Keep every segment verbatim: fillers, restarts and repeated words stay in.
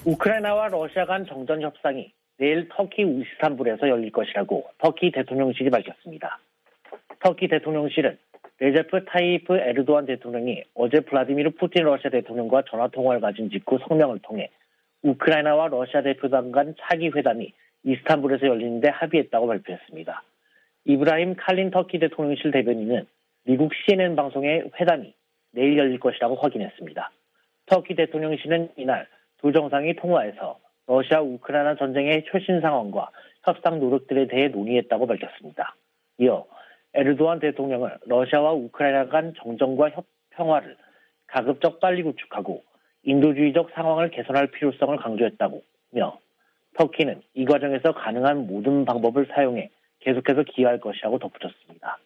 우크라이나와 러시아 간 정전 협상이 내일 터키 이스탄불에서 열릴 것이라고 터키 대통령실이 밝혔습니다. 터키 대통령실은 레제프 타이프 에르도안 대통령이 어제 블라디미르 푸틴 러시아 대통령과 전화통화를 가진 직후 성명을 통해 우크라이나와 러시아 대표단 간 차기 회담이 이스탄불에서 열리는데 합의했다고 발표했습니다. 이브라힘 칼린 터키 대통령실 대변인은 미국 씨엔엔 방송의 회담이 내일 열릴 것이라고 확인했습니다. 터키 대통령실은 이날 두 정상이 통화해서 러시아 우크라이나 전쟁의 최신 상황과 협상 노력들에 대해 논의했다고 밝혔습니다. 이어 에르도안 대통령은 러시아와 우크라이나 간 정전과 협, 평화를 가급적 빨리 구축하고 인도주의적 상황을 개선할 필요성을 강조했다며 터키는 이 과정에서 가능한 모든 방법을 사용해 계속해서 기여할 것이라고 덧붙였습니다.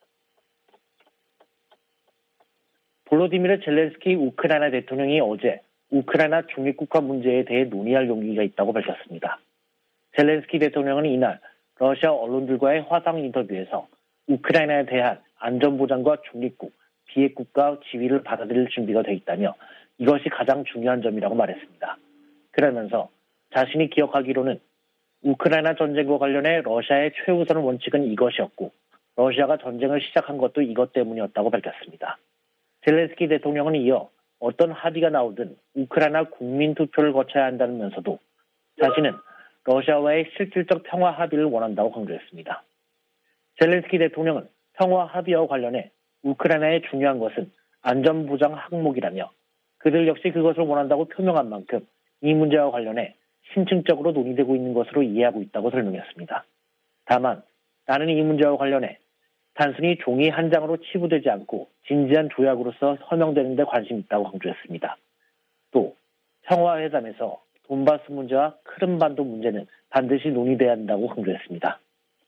볼로디미르 젤렌스키 우크라이나 대통령이 어제 우크라이나 중립국화 문제에 대해 논의할 용기가 있다고 밝혔습니다. 젤렌스키 대통령은 이날 러시아 언론들과의 화상 인터뷰에서 우크라이나에 대한 안전보장과 중립국, 비핵국가 지위를 받아들일 준비가 돼 있다며 이것이 가장 중요한 점이라고 말했습니다. 그러면서 자신이 기억하기로는 우크라이나 전쟁과 관련해 러시아의 최우선 원칙은 이것이었고 러시아가 전쟁을 시작한 것도 이것 때문이었다고 밝혔습니다. 젤렌스키 대통령은 이어 어떤 합의가 나오든 우크라이나 국민 투표를 거쳐야 한다면서도 자신은 러시아와의 실질적 평화 합의를 원한다고 강조했습니다. 젤렌스키 대통령은 평화 합의와 관련해 우크라이나의 중요한 것은 안전보장 항목이라며 그들 역시 그것을 원한다고 표명한 만큼 이 문제와 관련해 심층적으로 논의되고 있는 것으로 이해하고 있다고 설명했습니다. 다만 나는 이 문제와 관련해 단순히 종이 한 장으로 치부되지 않고 진지한 조약으로서 서명되는 데 관심이 있다고 강조했습니다. 또 평화회담에서 돈바스 문제와 크림반도 문제는 반드시 논의돼야 한다고 강조했습니다.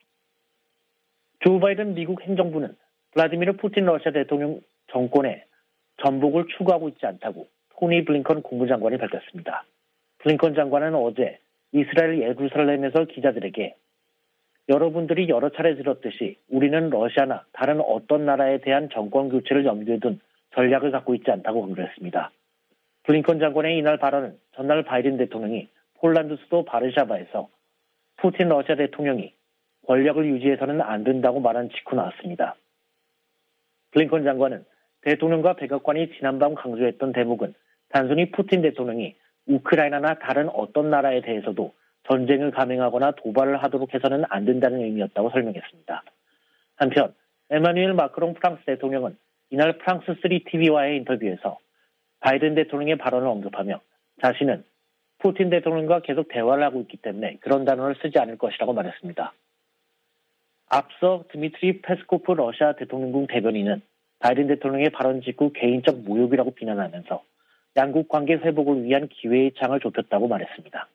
조 바이든 미국 행정부는 블라디미르 푸틴 러시아 대통령 정권에 전복을 추구하고 있지 않다고 토니 블링컨 국무장관이 밝혔습니다. 블링컨 장관은 어제 이스라엘 예루살렘에서 기자들에게 여러분들이 여러 차례 들었듯이 우리는 러시아나 다른 어떤 나라에 대한 정권 교체를 염두에 둔 전략을 갖고 있지 않다고 강조했습니다. 블링컨 장관의 이날 발언은 전날 바이든 대통령이 폴란드 수도 바르샤바에서 푸틴 러시아 대통령이 권력을 유지해서는 안 된다고 말한 직후 나왔습니다. 블링컨 장관은 대통령과 백악관이 지난밤 강조했던 대목은 단순히 푸틴 대통령이 우크라이나나 다른 어떤 나라에 대해서도 전쟁을 감행하거나 도발을 하도록 해서는 안 된다는 의미였다고 설명했습니다. 한편 에마뉘엘 마크롱 프랑스 대통령은 이날 프랑스 쓰리 티비와의 인터뷰에서 바이든 대통령의 발언을 언급하며 자신은 푸틴 대통령과 계속 대화를 하고 있기 때문에 그런 단어를 쓰지 않을 것이라고 말했습니다. 앞서 드미트리 페스코프 러시아 대통령궁 대변인은 바이든 대통령의 발언 직후 개인적 모욕이라고 비난하면서 양국 관계 회복을 위한 기회의 창을 좁혔다고 말했습니다.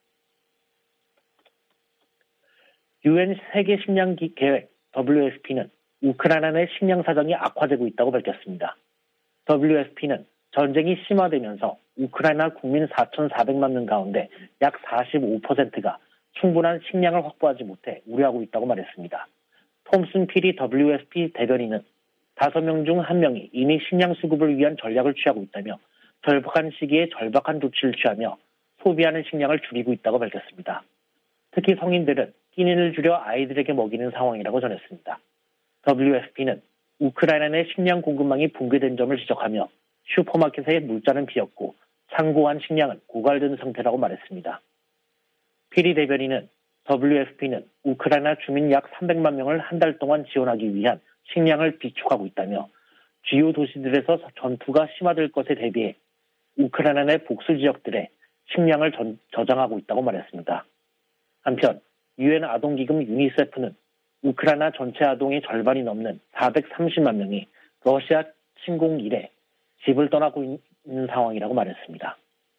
유엔 세계 식량 계획 더블유에프피는 우크라이나 내 식량 사정이 악화되고 있다고 밝혔습니다. 더블유에프피는 전쟁이 심화되면서 우크라이나 국민 사천사백만 명 가운데 약 사십오 퍼센트가 충분한 식량을 확보하지 못해 우려하고 있다고 말했습니다. 톰슨 피리 더블유에프피 대변인은 다섯 명 중 한 명이 이미 식량 수급을 위한 전략을 취하고 있다며 절박한 시기에 절박한 조치를 취하며 소비하는 식량을 줄이고 있다고 밝혔습니다. 특히 성인들은 끼니를 줄여 아이들에게 먹이는 상황이라고 전했습니다. 더블유에프피는 우크라이나 내 식량 공급망이 붕괴된 점을 지적하며 슈퍼마켓의 물자는 비었고 창고한 식량은 고갈된 상태라고 말했습니다. 피리 대변인은 더블유에프피는 우크라이나 주민 약 삼백만 명을 한 달 동안 지원하기 위한 식량을 비축하고 있다며 주요 도시들에서 전투가 심화될 것에 대비해 우크라이나 내 복수 지역들에 식량을 전, 저장하고 있다고 말했습니다. 한편 유엔 아동기금 유니세프는 우크라이나 전체 아동의 절반이 넘는 사백삼십만 명이 러시아 침공 이래 집을 떠나고 있는 상황이라고 말했습니다.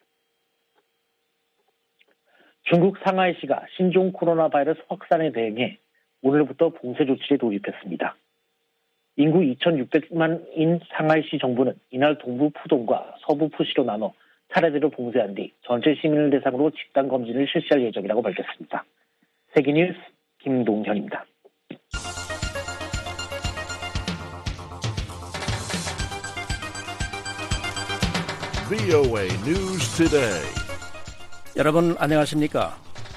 중국 상하이시가 신종 코로나 바이러스 확산에 대응해 오늘부터 봉쇄 조치에 돌입했습니다. 인구 이천육백만인 상하이시 정부는 이날 동부 푸동과 서부 푸시로 나눠 차례대로 봉쇄한 뒤 전체 시민을 대상으로 집단 검진을 실시할 예정이라고 밝혔습니다. 세계뉴스 김동현입니다. 브이오에이 News Today. 여러분 안녕하십니까?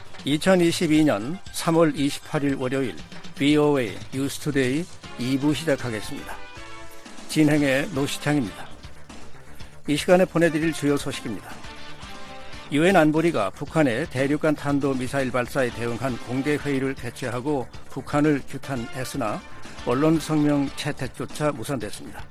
이천이십이년 삼월 이십팔일 월요일 브이오에이 뉴스투데이 이 부 시작하겠습니다. 진행의 노시창입니다. 이 시간에 보내드릴 주요 소식입니다. 유엔 안보리가 북한의 대륙간 탄도미사일 발사에 대응한 공개회의를 개최하고 북한을 규탄했으나 언론 성명 채택조차 무산됐습니다.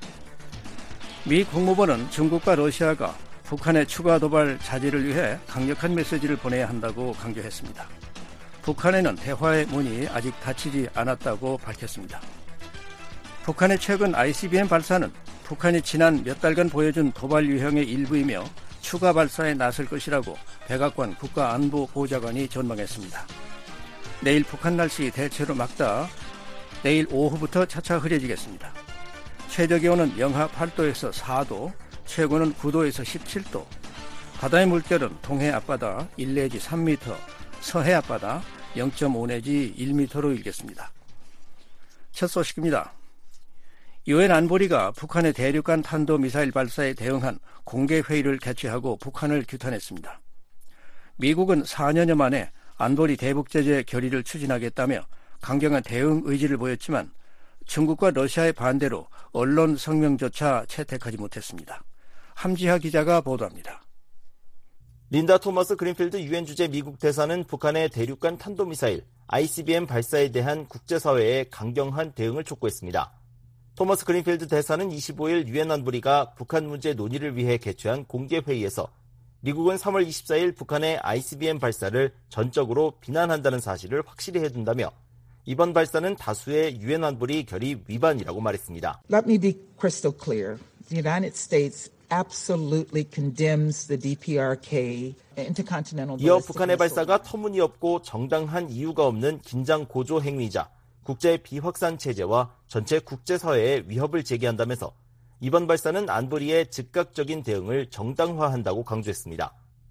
미 국무부는 중국과 러시아가 북한의 추가 도발 자제를 위해 강력한 메시지를 보내야 한다고 강조했습니다. 북한에는 대화의 문이 아직 닫히지 않았다고 밝혔습니다. 북한의 최근 아이씨비엠 발사는 북한이 지난 몇 달간 보여준 도발 유형의 일부이며 추가 발사에 나설 것이라고 백악관 국가안보보좌관이 전망했습니다. 내일 북한 날씨 대체로 맑다 내일 오후부터 차차 흐려지겠습니다. 최저기온은 영하 팔 도에서 사 도, 최고는 구 도에서 십칠 도, 바다의 물결은 동해 앞바다 일 내지 삼 미터, 서해 앞바다 영 점 오 내지 일 미터로 일겠습니다. 첫 소식입니다. 유엔 안보리가 북한의 대륙간 탄도미사일 발사에 대응한 공개회의를 개최하고 북한을 규탄했습니다. 미국은 사 년여 만에 안보리 대북제재 결의를 추진하겠다며 강경한 대응 의지를 보였지만 중국과 러시아의 반대로 언론 성명조차 채택하지 못했습니다. 함지하 기자가 보도합니다. 린다 토머스 그린필드 유엔 주재 미국 대사는 북한의 대륙간 탄도미사일 아이씨비엠 발사에 대한 국제사회의 강경한 대응을 촉구했습니다. 토머스 그린필드 대사는 이십오일 유엔 안보리가 북한 문제 논의를 위해 개최한 공개회의에서 미국은 삼월 이십사일 북한의 아이씨비엠 발사를 전적으로 비난한다는 사실을 확실히 해둔다며 이번 발사는 다수의 유엔 안보리 결의 위반이라고 말했습니다. Let me be crystal clear. The United States absolutely condemns the 디피아르케이 intercontinental. 이어 북한의 발사가 터무니없고 정당한 이유가 없는 긴장 고조 행위이자 국제 비확산 체제와 전체 국제사회에 위협을 제기한다면서 이번 발사는 안보리의 즉각적인 대응을 정당화한다고 강조했습니다.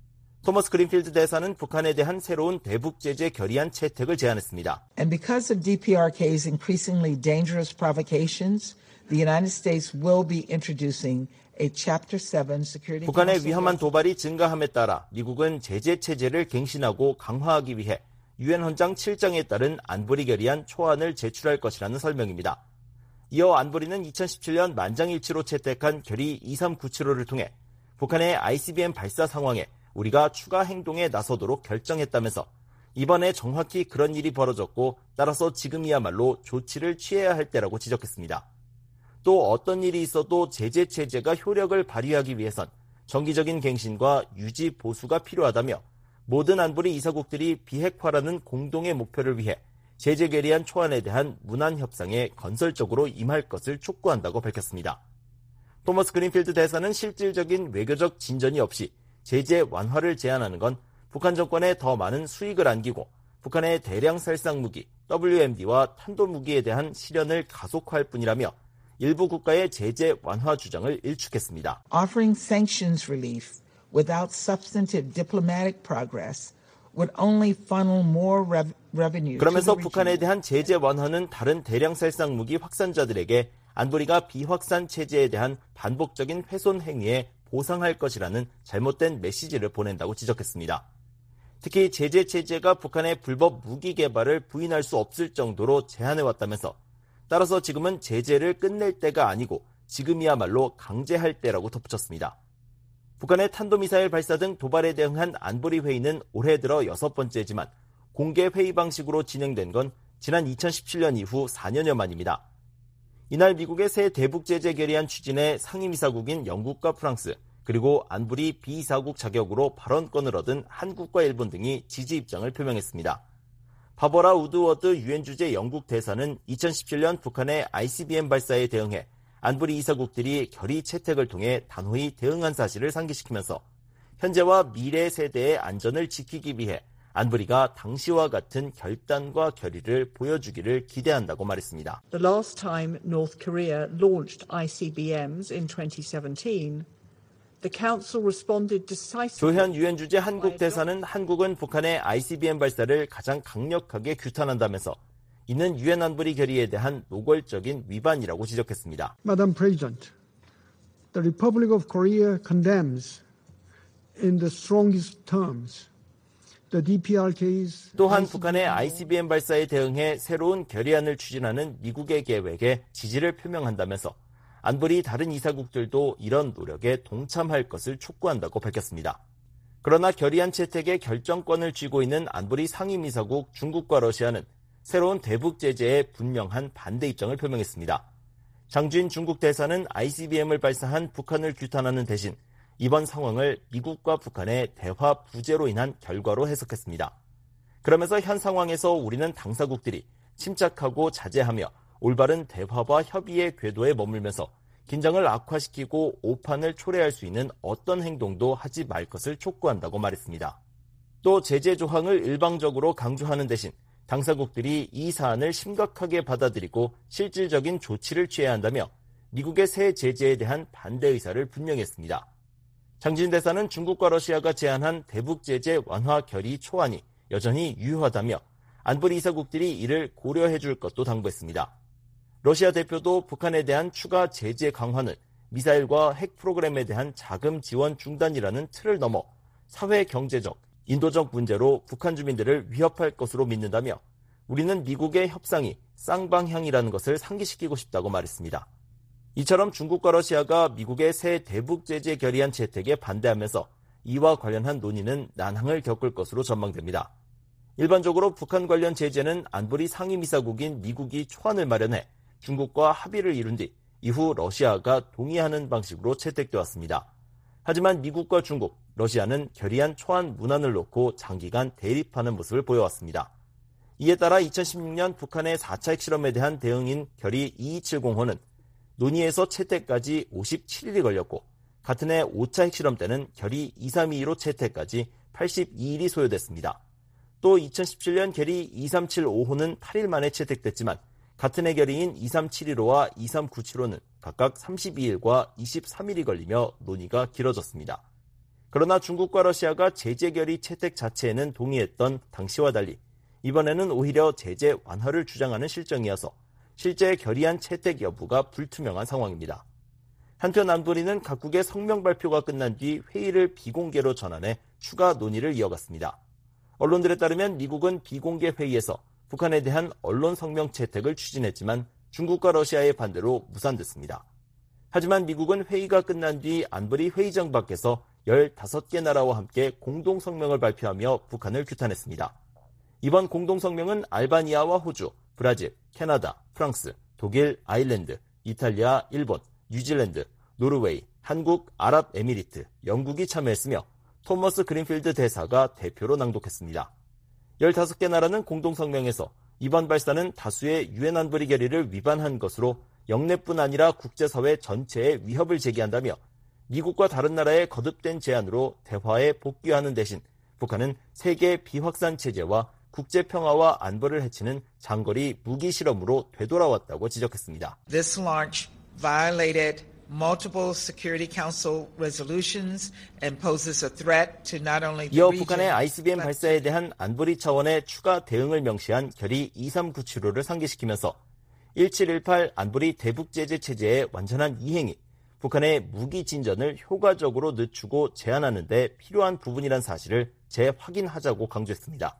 토머스 그린필드 대사는 북한에 대한 새로운 대북 제재 결의안 채택을 제안했습니다. And because of 디피아르케이's increasingly dangerous provocations, the United States will be introducing a Chapter seven Security. 북한의 위험한 도발이 증가함에 따라 미국은 제재 체제를 갱신하고 강화하기 위해 유엔 헌장 칠 장에 따른 안보리 결의안 초안을 제출할 것이라는 설명입니다. 이어 안보리는 이천십칠년 만장일치로 채택한 결의 이삼구칠오를 통해 북한의 아이씨비엠 발사 상황에 우리가 추가 행동에 나서도록 결정했다면서 이번에 정확히 그런 일이 벌어졌고 따라서 지금이야말로 조치를 취해야 할 때라고 지적했습니다. 또 어떤 일이 있어도 제재 체제가 효력을 발휘하기 위해선 정기적인 갱신과 유지 보수가 필요하다며 모든 안보리 이사국들이 비핵화라는 공동의 목표를 위해 제재 결의안 초안에 대한 문안 협상에 건설적으로 임할 것을 촉구한다고 밝혔습니다. 토머스 그린필드 대사는 실질적인 외교적 진전이 없이 제재 완화를 제안하는 건 북한 정권에 더 많은 수익을 안기고 북한의 대량 살상 무기 더블유엠디와 탄도무기에 대한 실현을 가속화할 뿐이라며 일부 국가의 제재 완화 주장을 일축했습니다. Offering sanctions relief without substantive diplomatic progress would only funnel more revenue. 그러면서 북한에 대한 제재 완화는 다른 대량 살상 무기 확산자들에게 안보리가 비확산 체제에 대한 반복적인 훼손 행위에 보상할 것이라는 잘못된 메시지를 보낸다고 지적했습니다. 특히 제재 체제가 북한의 불법 무기 개발을 부인할 수 없을 정도로 제한해왔다면서 따라서 지금은 제재를 끝낼 때가 아니고 지금이야말로 강제할 때라고 덧붙였습니다. 북한의 탄도미사일 발사 등 도발에 대응한 안보리 회의는 올해 들어 여섯 번째지만 공개 회의 방식으로 진행된 건 지난 이천십칠년 이후 사 년여 만입니다. 이날 미국의 새 대북제재 결의안 추진에 상임이사국인 영국과 프랑스 그리고 안보리 비이사국 자격으로 발언권을 얻은 한국과 일본 등이 지지 입장을 표명했습니다. 바버라 우드워드 유엔 주재 영국 대사는 이천십칠년 북한의 아이씨비엠 발사에 대응해 안보리 이사국들이 결의 채택을 통해 단호히 대응한 사실을 상기시키면서 현재와 미래 세대의 안전을 지키기 위해 안보리가 당시와 같은 결단과 결의를 보여주기를 기대한다고 말했습니다. The last time North Korea launched 아이씨비엠s in twenty seventeen, the Council responded decisively. 조현 유엔 주재 한국 대사는 한국은 북한의 아이씨비엠 발사를 가장 강력하게 규탄한다면서 이는 유엔 안보리 결의에 대한 노골적인 위반이라고 지적했습니다. Madam President, the Republic of Korea condemns in the strongest terms 또한 북한의 아이씨비엠 발사에 대응해 새로운 결의안을 추진하는 미국의 계획에 지지를 표명한다면서 안보리 다른 이사국들도 이런 노력에 동참할 것을 촉구한다고 밝혔습니다. 그러나 결의안 채택의 결정권을 쥐고 있는 안보리 상임이사국 중국과 러시아는 새로운 대북 제재에 분명한 반대 입장을 표명했습니다. 장주인 중국 대사는 아이씨비엠을 발사한 북한을 규탄하는 대신 이번 상황을 미국과 북한의 대화 부재로 인한 결과로 해석했습니다. 그러면서 현 상황에서 우리는 당사국들이 침착하고 자제하며 올바른 대화와 협의의 궤도에 머물면서 긴장을 악화시키고 오판을 초래할 수 있는 어떤 행동도 하지 말 것을 촉구한다고 말했습니다. 또 제재 조항을 일방적으로 강조하는 대신 당사국들이 이 사안을 심각하게 받아들이고 실질적인 조치를 취해야 한다며 미국의 새 제재에 대한 반대 의사를 분명히 했습니다. 장진 대사는 중국과 러시아가 제안한 대북 제재 완화 결의 초안이 여전히 유효하다며 안보리 이사국들이 이를 고려해 줄 것도 당부했습니다. 러시아 대표도 북한에 대한 추가 제재 강화는 미사일과 핵 프로그램에 대한 자금 지원 중단이라는 틀을 넘어 사회 경제적, 인도적 문제로 북한 주민들을 위협할 것으로 믿는다며 우리는 미국의 협상이 쌍방향이라는 것을 상기시키고 싶다고 말했습니다. 이처럼 중국과 러시아가 미국의 새 대북 제재 결의안 채택에 반대하면서 이와 관련한 논의는 난항을 겪을 것으로 전망됩니다. 일반적으로 북한 관련 제재는 안보리 상임이사국인 미국이 초안을 마련해 중국과 합의를 이룬 뒤 이후 러시아가 동의하는 방식으로 채택돼 왔습니다. 하지만 미국과 중국, 러시아는 결의안 초안 문안을 놓고 장기간 대립하는 모습을 보여왔습니다. 이에 따라 이천십육 년 북한의 사 차 핵실험에 대한 대응인 결의 이이칠공호는 논의에서 채택까지 오십칠 일이 걸렸고 같은 해 오 차 핵실험 때는 결의 이삼이이로 채택까지 팔십이 일이 소요됐습니다. 또 이천십칠 년 결의 이삼칠오호는 팔 일 만에 채택됐지만 같은 해 결의인 이삼칠일호와 이삼구칠호는 각각 삼십이 일과 이십삼 일이 걸리며 논의가 길어졌습니다. 그러나 중국과 러시아가 제재 결의 채택 자체에는 동의했던 당시와 달리 이번에는 오히려 제재 완화를 주장하는 실정이어서 실제 결의안 채택 여부가 불투명한 상황입니다. 한편 안보리는 각국의 성명 발표가 끝난 뒤 회의를 비공개로 전환해 추가 논의를 이어갔습니다. 언론들에 따르면 미국은 비공개 회의에서 북한에 대한 언론 성명 채택을 추진했지만 중국과 러시아의 반대로 무산됐습니다. 하지만 미국은 회의가 끝난 뒤 안보리 회의장 밖에서 열다섯 개 나라와 함께 공동 성명을 발표하며 북한을 규탄했습니다. 이번 공동 성명은 알바니아와 호주, 브라질, 캐나다, 프랑스, 독일, 아일랜드, 이탈리아, 일본, 뉴질랜드, 노르웨이, 한국, 아랍에미리트, 영국이 참여했으며 토머스 그린필드 대사가 대표로 낭독했습니다. 열다섯 개 나라는 공동성명에서 이번 발사는 다수의 유엔 안보리 결의를 위반한 것으로 영내뿐 아니라 국제사회 전체에 위협을 제기한다며 미국과 다른 나라의 거듭된 제안으로 대화에 복귀하는 대신 북한은 세계 비확산 체제와 국제평화와 안보를 해치는 장거리 무기 실험으로 되돌아왔다고 지적했습니다. This launch violated multiple Security Council resolutions and poses a threat to not only the 이어 region, 북한의 아이씨비엠 발사에 대한 안보리 차원의 추가 대응을 명시한 결의 이삼구칠호를 상기시키면서 일칠일팔 안보리 대북제재 체제의 완전한 이행이 북한의 무기 진전을 효과적으로 늦추고 제한하는 데 필요한 부분이란 사실을 재확인하자고 강조했습니다.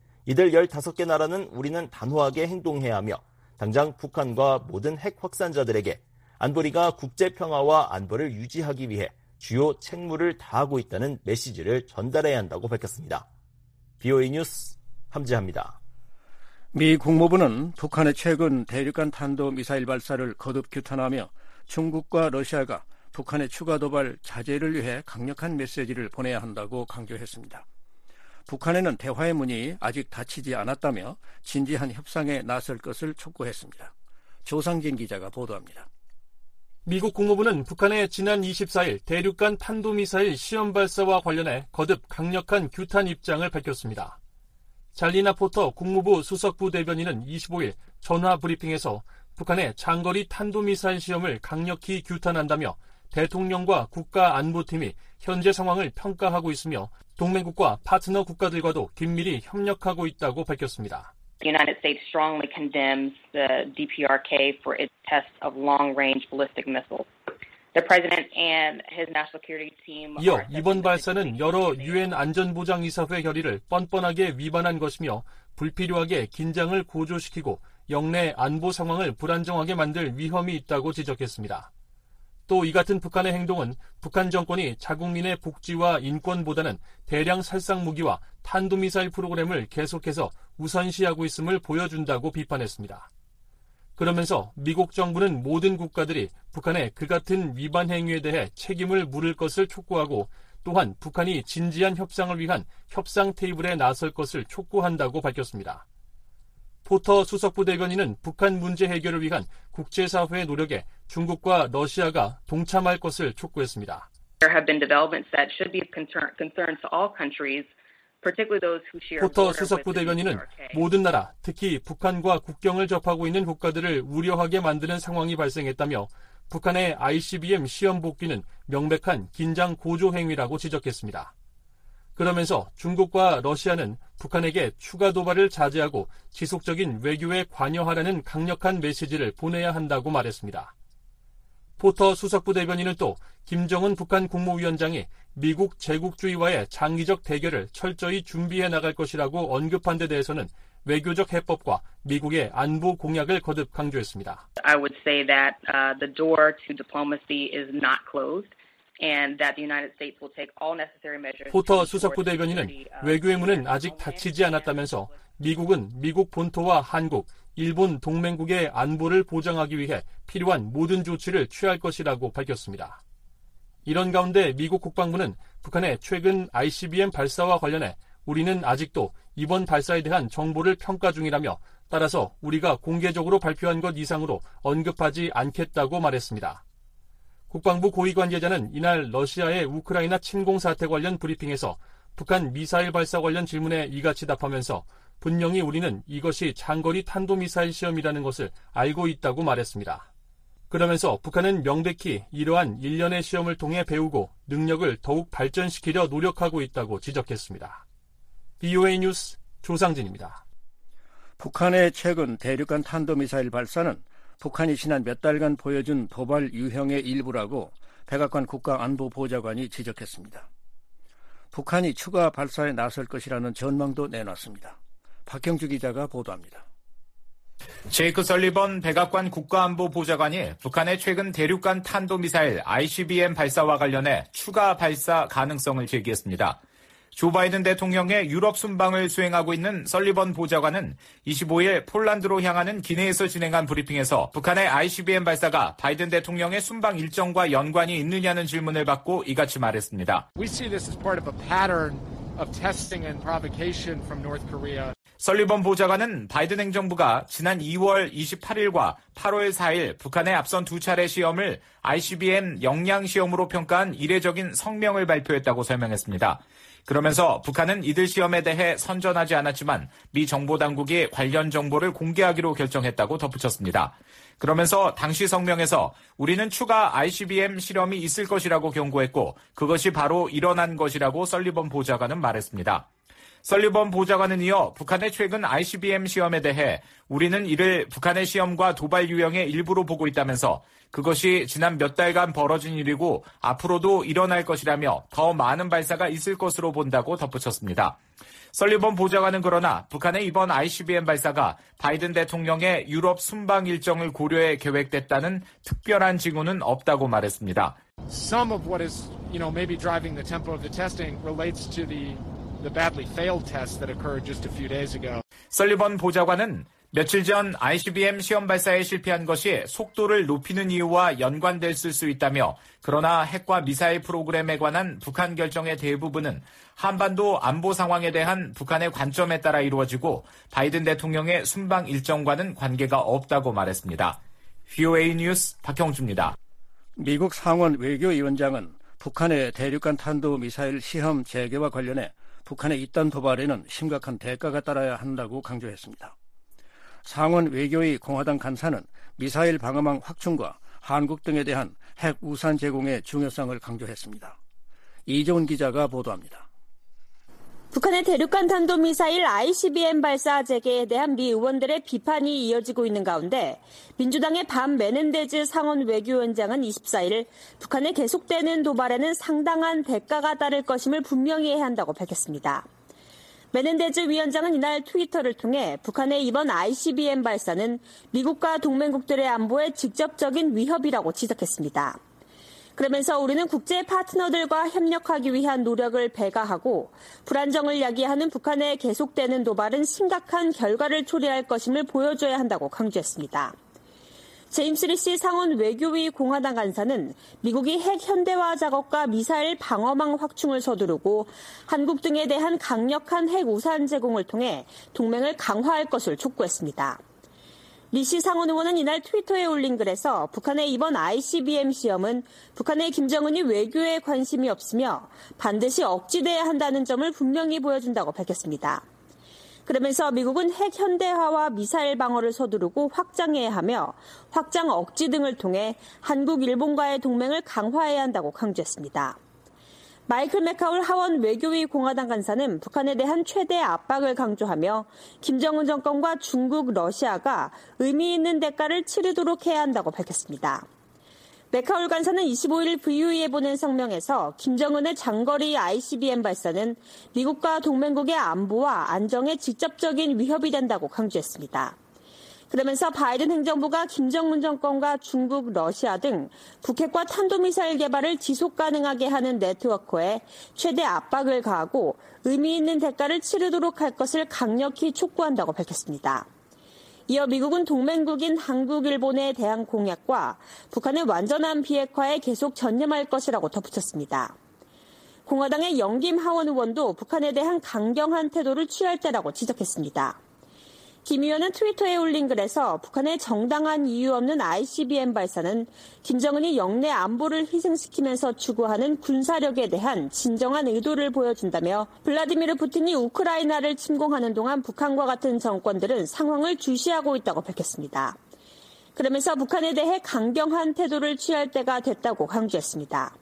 이들 열다섯 개 나라는 우리는 단호하게 행동해야 하며 당장 북한과 모든 핵 확산자들에게 안보리가 국제평화와 안보를 유지하기 위해 주요 책무를 다하고 있다는 메시지를 전달해야 한다고 밝혔습니다. 비오에이 뉴스 함지하입니다. 미 국무부는 북한의 최근 대륙간 탄도미사일 발사를 거듭 규탄하며 중국과 러시아가 북한의 추가 도발 자제를 위해 강력한 메시지를 보내야 한다고 강조했습니다. 북한에는 대화의 문이 아직 닫히지 않았다며 진지한 협상에 나설 것을 촉구했습니다. 조상진 기자가 보도합니다. 미국 국무부는 북한의 지난 이십사일 대륙간 탄도미사일 시험 발사와 관련해 거듭 강력한 규탄 입장을 밝혔습니다. 잘리나 포터 국무부 수석부 대변인은 이십오일 전화 브리핑에서 북한의 장거리 탄도미사일 시험을 강력히 규탄한다며 대통령과 국가안보팀이 현재 상황을 평가하고 있으며 동맹국과 파트너 국가들과도 긴밀히 협력하고 있다고 밝혔습니다. The United States strongly condemns the D P R K for its test of long-range ballistic missiles. 이어 이번 발사는 여러 유엔 안전보장이사회 결의를 뻔뻔하게 위반한 것이며 불필요하게 긴장을 고조시키고 영내 안보 상황을 불안정하게 만들 위험이 있다고 지적했습니다. 또 이 같은 북한의 행동은 북한 정권이 자국민의 복지와 인권보다는 대량 살상 무기와 탄도미사일 프로그램을 계속해서 우선시하고 있음을 보여준다고 비판했습니다. 그러면서 미국 정부는 모든 국가들이 북한의 그 같은 위반 행위에 대해 책임을 물을 것을 촉구하고 또한 북한이 진지한 협상을 위한 협상 테이블에 나설 것을 촉구한다고 밝혔습니다. 포터 수석부 대변인은 북한 문제 해결을 위한 국제사회의 노력에 중국과 러시아가 동참할 것을 촉구했습니다. There have been developments that should be of concern, concern to all countries. 포터 수석부 대변인은 모든 나라, 특히 북한과 국경을 접하고 있는 국가들을 우려하게 만드는 상황이 발생했다며 북한의 아이씨비엠 시험 복귀는 명백한 긴장 고조 행위라고 지적했습니다. 그러면서 중국과 러시아는 북한에게 추가 도발을 자제하고 지속적인 외교에 관여하라는 강력한 메시지를 보내야 한다고 말했습니다. 포터 수석부 대변인은 또 김정은 북한 국무위원장이 미국 제국주의와의 장기적 대결을 철저히 준비해 나갈 것이라고 언급한 데 대해서는 외교적 해법과 미국의 안보 공약을 거듭 강조했습니다. I would say that uh, the door to diplomacy is not closed. 포터 수석부 대변인은 외교의 문은 아직 닫히지 않았다면서 미국은 미국 본토와 한국, 일본 동맹국의 안보를 보장하기 위해 필요한 모든 조치를 취할 것이라고 밝혔습니다. 이런 가운데 미국 국방부는 북한의 최근 아이씨비엠 발사와 관련해 우리는 아직도 이번 발사에 대한 정보를 평가 중이라며 따라서 우리가 공개적으로 발표한 것 이상으로 언급하지 않겠다고 말했습니다. 국방부 고위 관계자는 이날 러시아의 우크라이나 침공 사태 관련 브리핑에서 북한 미사일 발사 관련 질문에 이같이 답하면서 분명히 우리는 이것이 장거리 탄도미사일 시험이라는 것을 알고 있다고 말했습니다. 그러면서 북한은 명백히 이러한 일련의 시험을 통해 배우고 능력을 더욱 발전시키려 노력하고 있다고 지적했습니다. 비오에이 뉴스 조상진입니다. 북한의 최근 대륙간 탄도미사일 발사는 북한이 지난 몇 달간 보여준 도발 유형의 일부라고 백악관 국가안보보좌관이 지적했습니다. 북한이 추가 발사에 나설 것이라는 전망도 내놨습니다. 박경주 기자가 보도합니다. 제이크 설리번 백악관 국가안보보좌관이 북한의 최근 대륙간 탄도미사일 아이씨비엠 발사와 관련해 추가 발사 가능성을 제기했습니다. 조 바이든 대통령의 유럽 순방을 수행하고 있는 설리번 보좌관은 이십오일 폴란드로 향하는 기내에서 진행한 브리핑에서 북한의 아이씨비엠 발사가 바이든 대통령의 순방 일정과 연관이 있느냐는 질문을 받고 이같이 말했습니다. We see this as part of a pattern of testing and provocation from North Korea. 설리번 보좌관은 바이든 행정부가 지난 이월 이십팔일과 팔월 사일 북한의 앞선 두 차례 시험을 아이씨비엠 역량 시험으로 평가한 이례적인 성명을 발표했다고 설명했습니다. 그러면서 북한은 이들 시험에 대해 선전하지 않았지만 미 정보당국이 관련 정보를 공개하기로 결정했다고 덧붙였습니다. 그러면서 당시 성명에서 우리는 추가 아이씨비엠 실험이 있을 것이라고 경고했고 그것이 바로 일어난 것이라고 설리번 보좌관은 말했습니다. 설리번 보좌관은 이어 북한의 최근 아이씨비엠 시험에 대해 우리는 이를 북한의 시험과 도발 유형의 일부로 보고 있다면서 그것이 지난 몇 달간 벌어진 일이고 앞으로도 일어날 것이라며 더 많은 발사가 있을 것으로 본다고 덧붙였습니다. 설리번 보좌관은 그러나 북한의 이번 아이씨비엠 발사가 바이든 대통령의 유럽 순방 일정을 고려해 계획됐다는 특별한 징후는 없다고 말했습니다. Some of what is, you know, maybe driving the tempo of the testing relates to the the badly failed test that occurred just a few days ago. 설리번 보좌관은 며칠 전 아이씨비엠 시험 발사에 실패한 것이 속도를 높이는 이유와 연관됐을 수 있다며 그러나 핵과 미사일 프로그램에 관한 북한 결정의 대부분은 한반도 안보 상황에 대한 북한의 관점에 따라 이루어지고 바이든 대통령의 순방 일정과는 관계가 없다고 말했습니다. 비오에이 뉴스 박형주입니다. 미국 상원 외교위원장은 북한의 대륙간 탄도미사일 시험 재개와 관련해 북한의 이딴 도발에는 심각한 대가가 따라야 한다고 강조했습니다. 상원 외교위 공화당 간사는 미사일 방어망 확충과 한국 등에 대한 핵 우산 제공의 중요성을 강조했습니다. 이종훈 기자가 보도합니다. 북한의 대륙간 탄도미사일 아이씨비엠 발사 재개에 대한 미 의원들의 비판이 이어지고 있는 가운데 민주당의 반 메넨데즈 상원 외교위원장은 이십사일 북한의 계속되는 도발에는 상당한 대가가 따를 것임을 분명히 해야 한다고 밝혔습니다. 메넨데즈 위원장은 이날 트위터를 통해 북한의 이번 아이씨비엠 발사는 미국과 동맹국들의 안보에 직접적인 위협이라고 지적했습니다. 그러면서 우리는 국제 파트너들과 협력하기 위한 노력을 배가하고 불안정을 야기하는 북한의 계속되는 도발은 심각한 결과를 초래할 것임을 보여줘야 한다고 강조했습니다. 제임스 리시 상원 외교위 공화당 간사는 미국이 핵 현대화 작업과 미사일 방어망 확충을 서두르고 한국 등에 대한 강력한 핵 우산 제공을 통해 동맹을 강화할 것을 촉구했습니다. 리시 상원 의원은 이날 트위터에 올린 글에서 북한의 이번 아이씨비엠 시험은 북한의 김정은이 외교에 관심이 없으며 반드시 억지돼야 한다는 점을 분명히 보여준다고 밝혔습니다. 그러면서 미국은 핵 현대화와 미사일 방어를 서두르고 확장해야 하며 확장 억지 등을 통해 한국, 일본과의 동맹을 강화해야 한다고 강조했습니다. 마이클 맥카울 하원 외교위 공화당 간사는 북한에 대한 최대 압박을 강조하며 김정은 정권과 중국, 러시아가 의미 있는 대가를 치르도록 해야 한다고 밝혔습니다. 맥카울 간사는 이십오일 브이오이에 보낸 성명에서 김정은의 장거리 아이씨비엠 발사는 미국과 동맹국의 안보와 안정에 직접적인 위협이 된다고 강조했습니다. 그러면서 바이든 행정부가 김정은 정권과 중국, 러시아 등 북핵과 탄도미사일 개발을 지속 가능하게 하는 네트워크에 최대 압박을 가하고 의미 있는 대가를 치르도록 할 것을 강력히 촉구한다고 밝혔습니다. 이어 미국은 동맹국인 한국, 일본에 대한 공약과 북한의 완전한 비핵화에 계속 전념할 것이라고 덧붙였습니다. 공화당의 영김 하원 의원도 북한에 대한 강경한 태도를 취할 때라고 지적했습니다. 김 의원은 트위터에 올린 글에서 북한의 정당한 이유 없는 아이씨비엠 발사는 김정은이 영내 안보를 희생시키면서 추구하는 군사력에 대한 진정한 의도를 보여준다며 블라디미르 푸틴이 우크라이나를 침공하는 동안 북한과 같은 정권들은 상황을 주시하고 있다고 밝혔습니다. 그러면서 북한에 대해 강경한 태도를 취할 때가 됐다고 강조했습니다.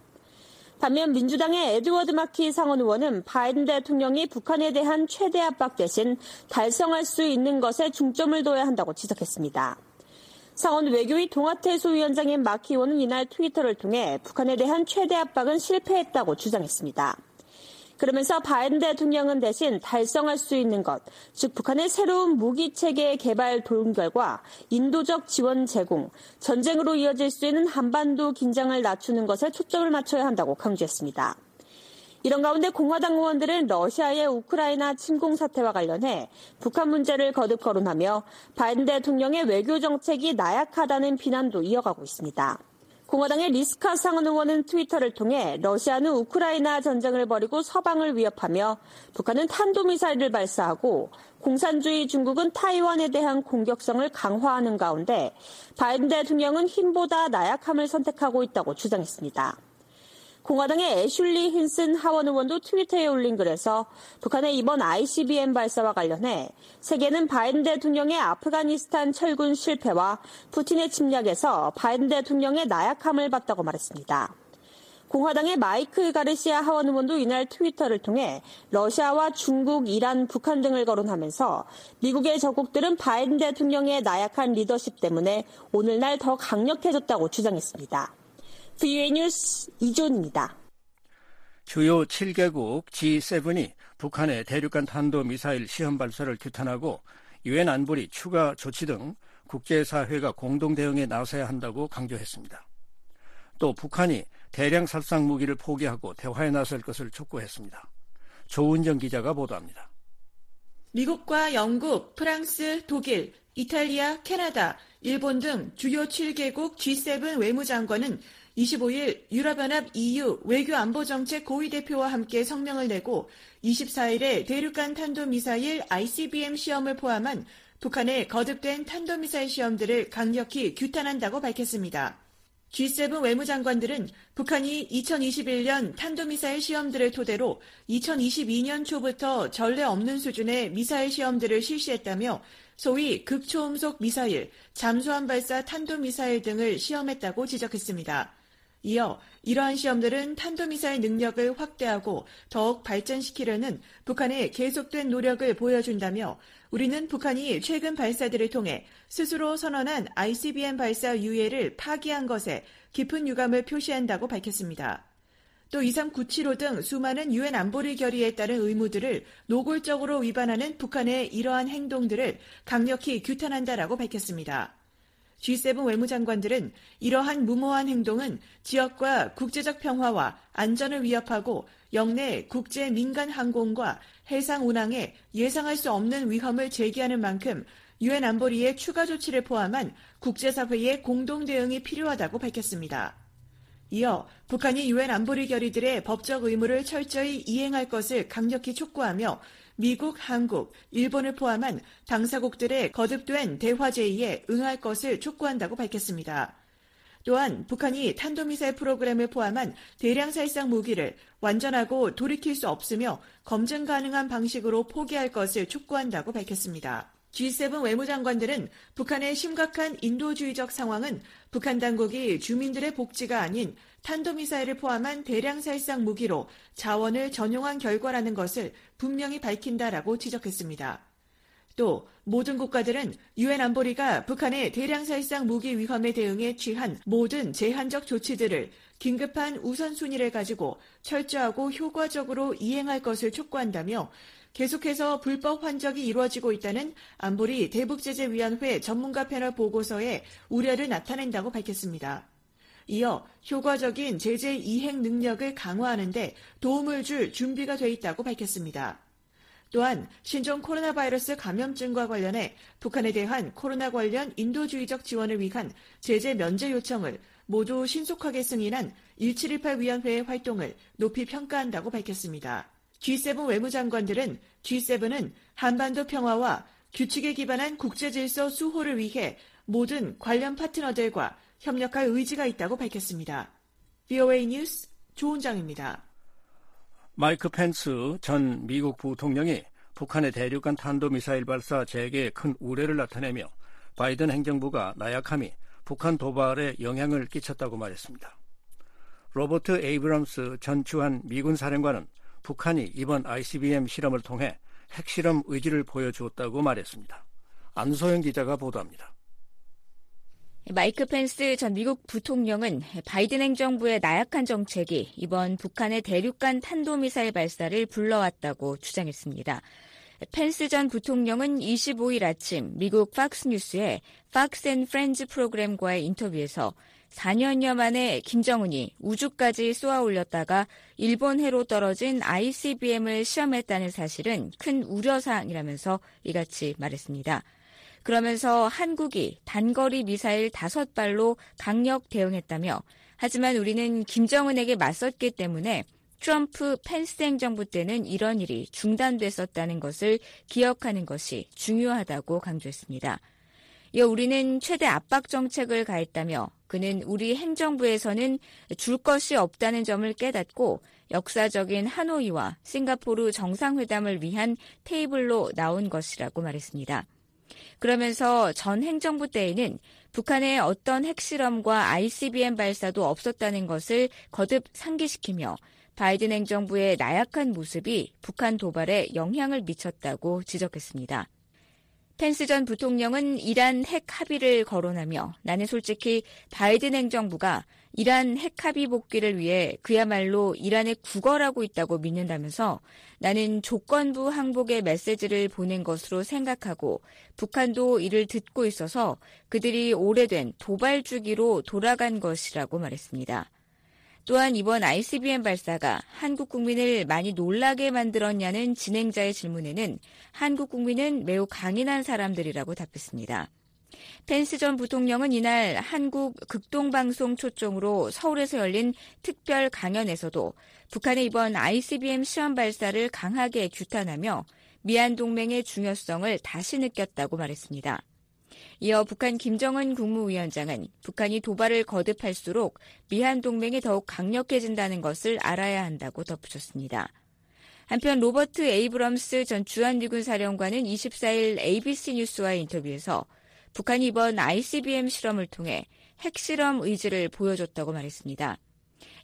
반면 민주당의 에드워드 마키 상원 의원은 바이든 대통령이 북한에 대한 최대 압박 대신 달성할 수 있는 것에 중점을 둬야 한다고 지적했습니다. 상원 외교위 동아태소위원장인 마키 의원은 이날 트위터를 통해 북한에 대한 최대 압박은 실패했다고 주장했습니다. 그러면서 바이든 대통령은 대신 달성할 수 있는 것, 즉 북한의 새로운 무기체계 개발 동결과 인도적 지원 제공, 전쟁으로 이어질 수 있는 한반도 긴장을 낮추는 것에 초점을 맞춰야 한다고 강조했습니다. 이런 가운데 공화당 의원들은 러시아의 우크라이나 침공 사태와 관련해 북한 문제를 거듭 거론하며 바이든 대통령의 외교 정책이 나약하다는 비난도 이어가고 있습니다. 공화당의 리스카 상원 의원은 트위터를 통해 러시아는 우크라이나 전쟁을 벌이고 서방을 위협하며 북한은 탄도미사일을 발사하고 공산주의 중국은 타이완에 대한 공격성을 강화하는 가운데 바이든 대통령은 힘보다 나약함을 선택하고 있다고 주장했습니다. 공화당의 애슐리 힌슨 하원 의원도 트위터에 올린 글에서 북한의 이번 아이씨비엠 발사와 관련해 세계는 바이든 대통령의 아프가니스탄 철군 실패와 푸틴의 침략에서 바이든 대통령의 나약함을 봤다고 말했습니다. 공화당의 마이크 가르시아 하원 의원도 이날 트위터를 통해 러시아와 중국, 이란, 북한 등을 거론하면서 미국의 적국들은 바이든 대통령의 나약한 리더십 때문에 오늘날 더 강력해졌다고 주장했습니다. 브이오에이 뉴스 이존입니다. 주요 칠 개국 지 세븐이 북한의 대륙간 탄도미사일 시험 발사를 규탄하고 유엔 안보리 추가 조치 등 국제사회가 공동 대응에 나서야 한다고 강조했습니다. 또 북한이 대량 살상 무기를 포기하고 대화에 나설 것을 촉구했습니다. 조은정 기자가 보도합니다. 미국과 영국, 프랑스, 독일, 이탈리아, 캐나다, 일본 등 주요 칠 개국 지 세븐 외무장관은 이십오일 유럽연합 이유 외교안보정책 고위대표와 함께 성명을 내고 이십사일에 대륙간 탄도미사일 아이씨비엠 시험을 포함한 북한의 거듭된 탄도미사일 시험들을 강력히 규탄한다고 밝혔습니다. 지 세븐 외무장관들은 북한이 이천이십일년 탄도미사일 시험들을 토대로 이천이십이년 초부터 전례 없는 수준의 미사일 시험들을 실시했다며 소위 극초음속 미사일, 잠수함 발사 탄도미사일 등을 시험했다고 지적했습니다. 이어 이러한 시험들은 탄도미사일 능력을 확대하고 더욱 발전시키려는 북한의 계속된 노력을 보여준다며 우리는 북한이 최근 발사들을 통해 스스로 선언한 아이씨비엠 발사 유예를 파기한 것에 깊은 유감을 표시한다고 밝혔습니다. 또 이삼구칠오 등 수많은 유엔 안보리 결의에 따른 의무들을 노골적으로 위반하는 북한의 이러한 행동들을 강력히 규탄한다라고 밝혔습니다. 지 세븐 외무장관들은 이러한 무모한 행동은 지역과 국제적 평화와 안전을 위협하고 영내 국제 민간 항공과 해상 운항에 예상할 수 없는 위험을 제기하는 만큼 유엔 안보리의 추가 조치를 포함한 국제사회의 공동 대응이 필요하다고 밝혔습니다. 이어 북한이 유엔 안보리 결의들의 법적 의무를 철저히 이행할 것을 강력히 촉구하며 미국, 한국, 일본을 포함한 당사국들의 거듭된 대화 제의에 응할 것을 촉구한다고 밝혔습니다. 또한 북한이 탄도미사일 프로그램을 포함한 대량 살상 무기를 완전하고 돌이킬 수 없으며 검증 가능한 방식으로 포기할 것을 촉구한다고 밝혔습니다. 지 세븐 외무장관들은 북한의 심각한 인도주의적 상황은 북한 당국이 주민들의 복지가 아닌 탄도미사일을 포함한 대량 살상 무기로 자원을 전용한 결과라는 것을 분명히 밝힌다라고 지적했습니다. 또 모든 국가들은 유엔 안보리가 북한의 대량 살상 무기 위험에 대응해 취한 모든 제한적 조치들을 긴급한 우선순위를 가지고 철저하고 효과적으로 이행할 것을 촉구한다며 계속해서 불법 환적이 이루어지고 있다는 안보리 대북제재위원회 전문가 패널 보고서에 우려를 나타낸다고 밝혔습니다. 이어 효과적인 제재 이행 능력을 강화하는 데 도움을 줄 준비가 돼 있다고 밝혔습니다. 또한 신종 코로나 바이러스 감염증과 관련해 북한에 대한 코로나 관련 인도주의적 지원을 위한 제재 면제 요청을 모두 신속하게 승인한 일칠일팔 위원회의 활동을 높이 평가한다고 밝혔습니다. 지 세븐 외무장관들은 지 세븐은 한반도 평화와 규칙에 기반한 국제질서 수호를 위해 모든 관련 파트너들과 협력할 의지가 있다고 밝혔습니다. 브이오에이 뉴스 조은정입니다. 마이크 펜스 전 미국 부통령이 북한의 대륙간 탄도미사일 발사 재개에 큰 우려를 나타내며 바이든 행정부가 나약함이 북한 도발에 영향을 끼쳤다고 말했습니다. 로버트 에이브럼스 전 주한 미군 사령관은 북한이 이번 아이씨비엠 실험을 통해 핵실험 의지를 보여주었다고 말했습니다. 안소영 기자가 보도합니다. 마이크 펜스 전 미국 부통령은 바이든 행정부의 나약한 정책이 이번 북한의 대륙간 탄도미사일 발사를 불러왔다고 주장했습니다. 펜스 전 부통령은 이십오일 아침 미국 팍스뉴스의 Fox and Friends 프로그램과의 인터뷰에서 사 년여 만에 김정은이 우주까지 쏘아 올렸다가 일본 해로 떨어진 아이씨비엠을 시험했다는 사실은 큰 우려사항이라면서 이같이 말했습니다. 그러면서 한국이 단거리 미사일 다섯 발로 강력 대응했다며 하지만 우리는 김정은에게 맞섰기 때문에 트럼프 펜스 행정부 때는 이런 일이 중단됐었다는 것을 기억하는 것이 중요하다고 강조했습니다. 이어 우리는 최대 압박 정책을 가했다며 그는 우리 행정부에서는 줄 것이 없다는 점을 깨닫고 역사적인 하노이와 싱가포르 정상회담을 위한 테이블로 나온 것이라고 말했습니다. 그러면서 전 행정부 때에는 북한의 어떤 핵실험과 아이씨비엠 발사도 없었다는 것을 거듭 상기시키며 바이든 행정부의 나약한 모습이 북한 도발에 영향을 미쳤다고 지적했습니다. 펜스 전 부통령은 이란 핵 합의를 거론하며 나는 솔직히 바이든 행정부가 이란 핵 합의 복귀를 위해 그야말로 이란에 구걸하고 있다고 믿는다면서 나는 조건부 항복의 메시지를 보낸 것으로 생각하고 북한도 이를 듣고 있어서 그들이 오래된 도발 주기로 돌아간 것이라고 말했습니다. 또한 이번 아이씨비엠 발사가 한국 국민을 많이 놀라게 만들었냐는 진행자의 질문에는 한국 국민은 매우 강인한 사람들이라고 답했습니다. 펜스 전 부통령은 이날 한국 극동방송 초청으로 서울에서 열린 특별 강연에서도 북한의 이번 아이씨비엠 시험 발사를 강하게 규탄하며 미한동맹의 중요성을 다시 느꼈다고 말했습니다. 이어 북한 김정은 국무위원장은 북한이 도발을 거듭할수록 미한동맹이 더욱 강력해진다는 것을 알아야 한다고 덧붙였습니다. 한편 로버트 에이브럼스 전 주한미군 사령관은 이십사일 에이비씨 뉴스와의 인터뷰에서 북한이 이번 아이씨비엠 실험을 통해 핵실험 의지를 보여줬다고 말했습니다.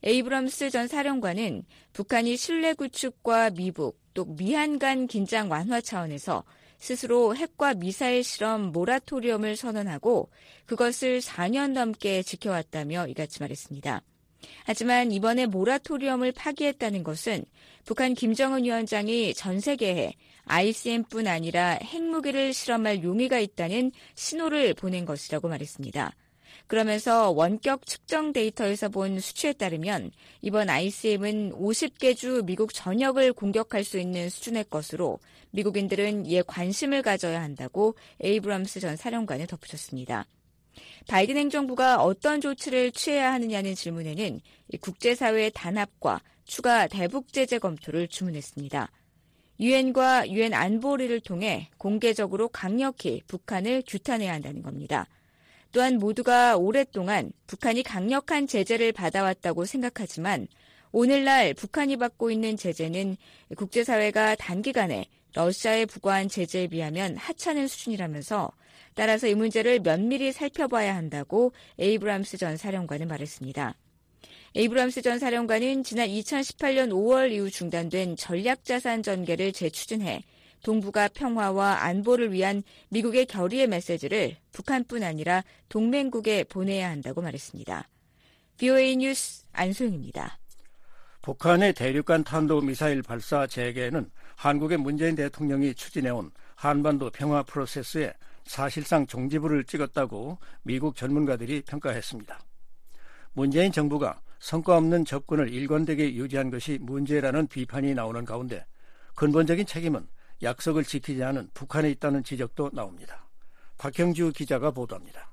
에이브럼스 전 사령관은 북한이 신뢰 구축과 미북, 또 미한 간 긴장 완화 차원에서 스스로 핵과 미사일 실험 모라토리엄을 선언하고 그것을 사 년 넘게 지켜왔다며 이같이 말했습니다. 하지만 이번에 모라토리엄을 파기했다는 것은 북한 김정은 위원장이 전 세계에 아이씨비엠뿐 아니라 핵무기를 실험할 용의가 있다는 신호를 보낸 것이라고 말했습니다. 그러면서 원격 측정 데이터에서 본 수치에 따르면 이번 아이씨비엠은 오십 개 주 미국 전역을 공격할 수 있는 수준의 것으로 미국인들은 이에 관심을 가져야 한다고 에이브럼스 전 사령관은 덧붙였습니다. 바이든 행정부가 어떤 조치를 취해야 하느냐는 질문에는 국제사회의 단합과 추가 대북 제재 검토를 주문했습니다. 유엔과 유엔 안보리를 통해 공개적으로 강력히 북한을 규탄해야 한다는 겁니다. 또한 모두가 오랫동안 북한이 강력한 제재를 받아왔다고 생각하지만 오늘날 북한이 받고 있는 제재는 국제사회가 단기간에 러시아에 부과한 제재에 비하면 하찮은 수준이라면서 따라서 이 문제를 면밀히 살펴봐야 한다고 에이브럼스 전 사령관은 말했습니다. 에이브럼스 전 사령관은 지난 이천십팔 년 오월 이후 중단된 전략자산 전개를 재추진해 동북아 평화와 안보를 위한 미국의 결의의 메시지를 북한뿐 아니라 동맹국에 보내야 한다고 말했습니다. 브이오에이 뉴스 안소영입니다. 북한의 대륙간 탄도미사일 발사 재개는 한국의 문재인 대통령이 추진해온 한반도 평화 프로세스에 사실상 종지부를 찍었다고 미국 전문가들이 평가했습니다. 문재인 정부가 성과 없는 접근을 일관되게 유지한 것이 문제라는 비판이 나오는 가운데 근본적인 책임은 약속을 지키지 않은 북한에 있다는 지적도 나옵니다. 박형주 기자가 보도합니다.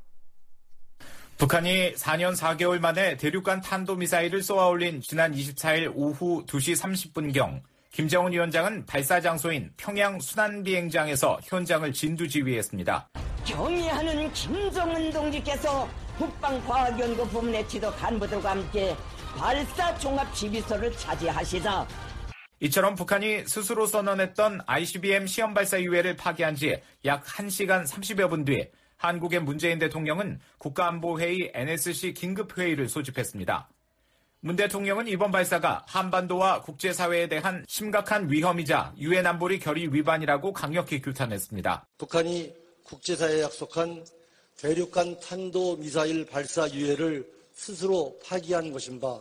북한이 사 년 사 개월 만에 대륙간 탄도미사일을 쏘아올린 지난 이십사 일 오후 두 시 삼십 분경 김정은 위원장은 발사 장소인 평양 순환비행장에서 현장을 진두지휘했습니다. 경의하는 김정은 동지께서 국방과학연구 부문의 지도 간부들과 함께 발사 종합지휘소를 차지하시자 이처럼 북한이 스스로 선언했던 아이씨비엠 시험 발사 이후를 파기한 지 약 한 시간 삼십여 분 뒤 한국의 문재인 대통령은 국가안보회의 엔에스씨 긴급회의를 소집했습니다. 문 대통령은 이번 발사가 한반도와 국제사회에 대한 심각한 위험이자 유엔 안보리 결의 위반이라고 강력히 규탄했습니다. 북한이 국제사회에 약속한 대륙간 탄도미사일 발사 유예를 스스로 파기한 것인 바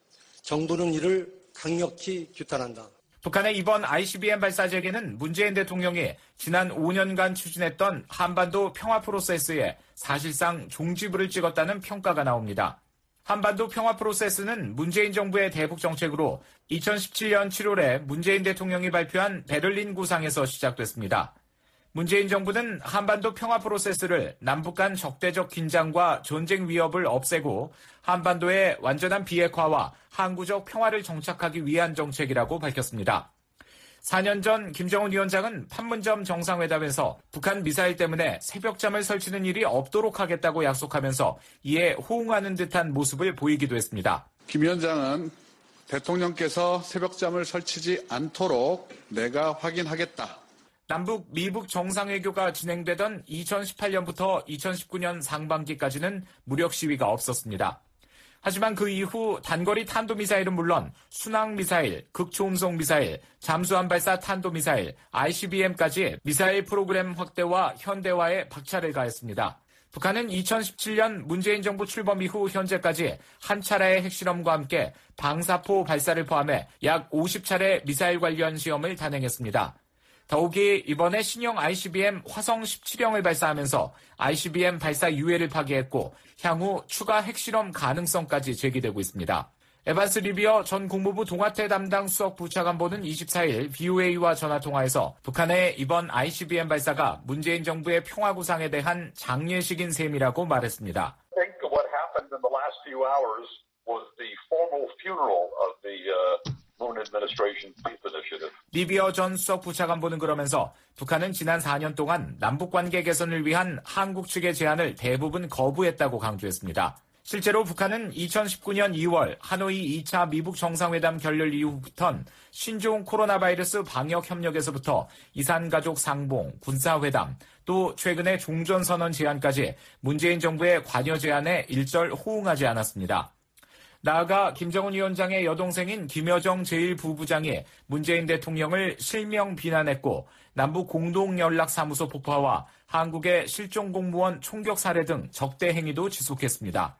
정부는 이를 강력히 규탄한다. 북한의 이번 아이씨비엠 발사 재개는 문재인 대통령이 지난 오 년간 추진했던 한반도 평화 프로세스에 사실상 종지부를 찍었다는 평가가 나옵니다. 한반도 평화 프로세스는 문재인 정부의 대북 정책으로 이천십칠 년 칠월에 문재인 대통령이 발표한 베를린 구상에서 시작됐습니다. 문재인 정부는 한반도 평화 프로세스를 남북 간 적대적 긴장과 전쟁 위협을 없애고 한반도의 완전한 비핵화와 항구적 평화를 정착하기 위한 정책이라고 밝혔습니다. 사 년 전 김정은 위원장은 판문점 정상회담에서 북한 미사일 때문에 새벽잠을 설치는 일이 없도록 하겠다고 약속하면서 이에 호응하는 듯한 모습을 보이기도 했습니다. 김 위원장은 대통령께서 새벽잠을 설치지 않도록 내가 확인하겠다. 남북, 미북 정상외교가 진행되던 이천십팔 년부터 이천십구 년 상반기까지는 무력 시위가 없었습니다. 하지만 그 이후 단거리 탄도미사일은 물론 순항미사일, 극초음속 미사일, 잠수함 발사 탄도미사일, 아이씨비엠까지 미사일 프로그램 확대와 현대화에 박차를 가했습니다. 북한은 이천십칠 년 문재인 정부 출범 이후 현재까지 한 차례의 핵실험과 함께 방사포 발사를 포함해 약 오십 차례 미사일 관련 시험을 단행했습니다. 더욱이 이번에 신형 아이씨비엠 화성 십칠형을 발사하면서 아이씨비엠 발사 유예를 파기했고 향후 추가 핵실험 가능성까지 제기되고 있습니다. 에반스 리비어 전 국무부 동아태 담당 수석 부차관보는 이십사 일 브이오에이와 전화통화에서 북한의 이번 아이씨비엠 발사가 문재인 정부의 평화 구상에 대한 장례식인 셈이라고 말했습니다. I think what happened in the last few hours was the formal funeral of the uh... 리비어 전 수석 부차관보는 그러면서 북한은 지난 사 년 동안 남북관계 개선을 위한 한국 측의 제안을 대부분 거부했다고 강조했습니다. 실제로 북한은 이천십구 년 이월 하노이 이 차 미북 정상회담 결렬 이후부턴 신종 코로나 바이러스 방역 협력에서부터 이산가족 상봉, 군사회담, 또 최근의 종전선언 제안까지 문재인 정부의 관여 제안에 일절 호응하지 않았습니다. 나아가 김정은 위원장의 여동생인 김여정 제일 부부장이 문재인 대통령을 실명 비난했고 남북 공동연락사무소 폭파와 한국의 실종 공무원 총격 사례 등 적대 행위도 지속했습니다.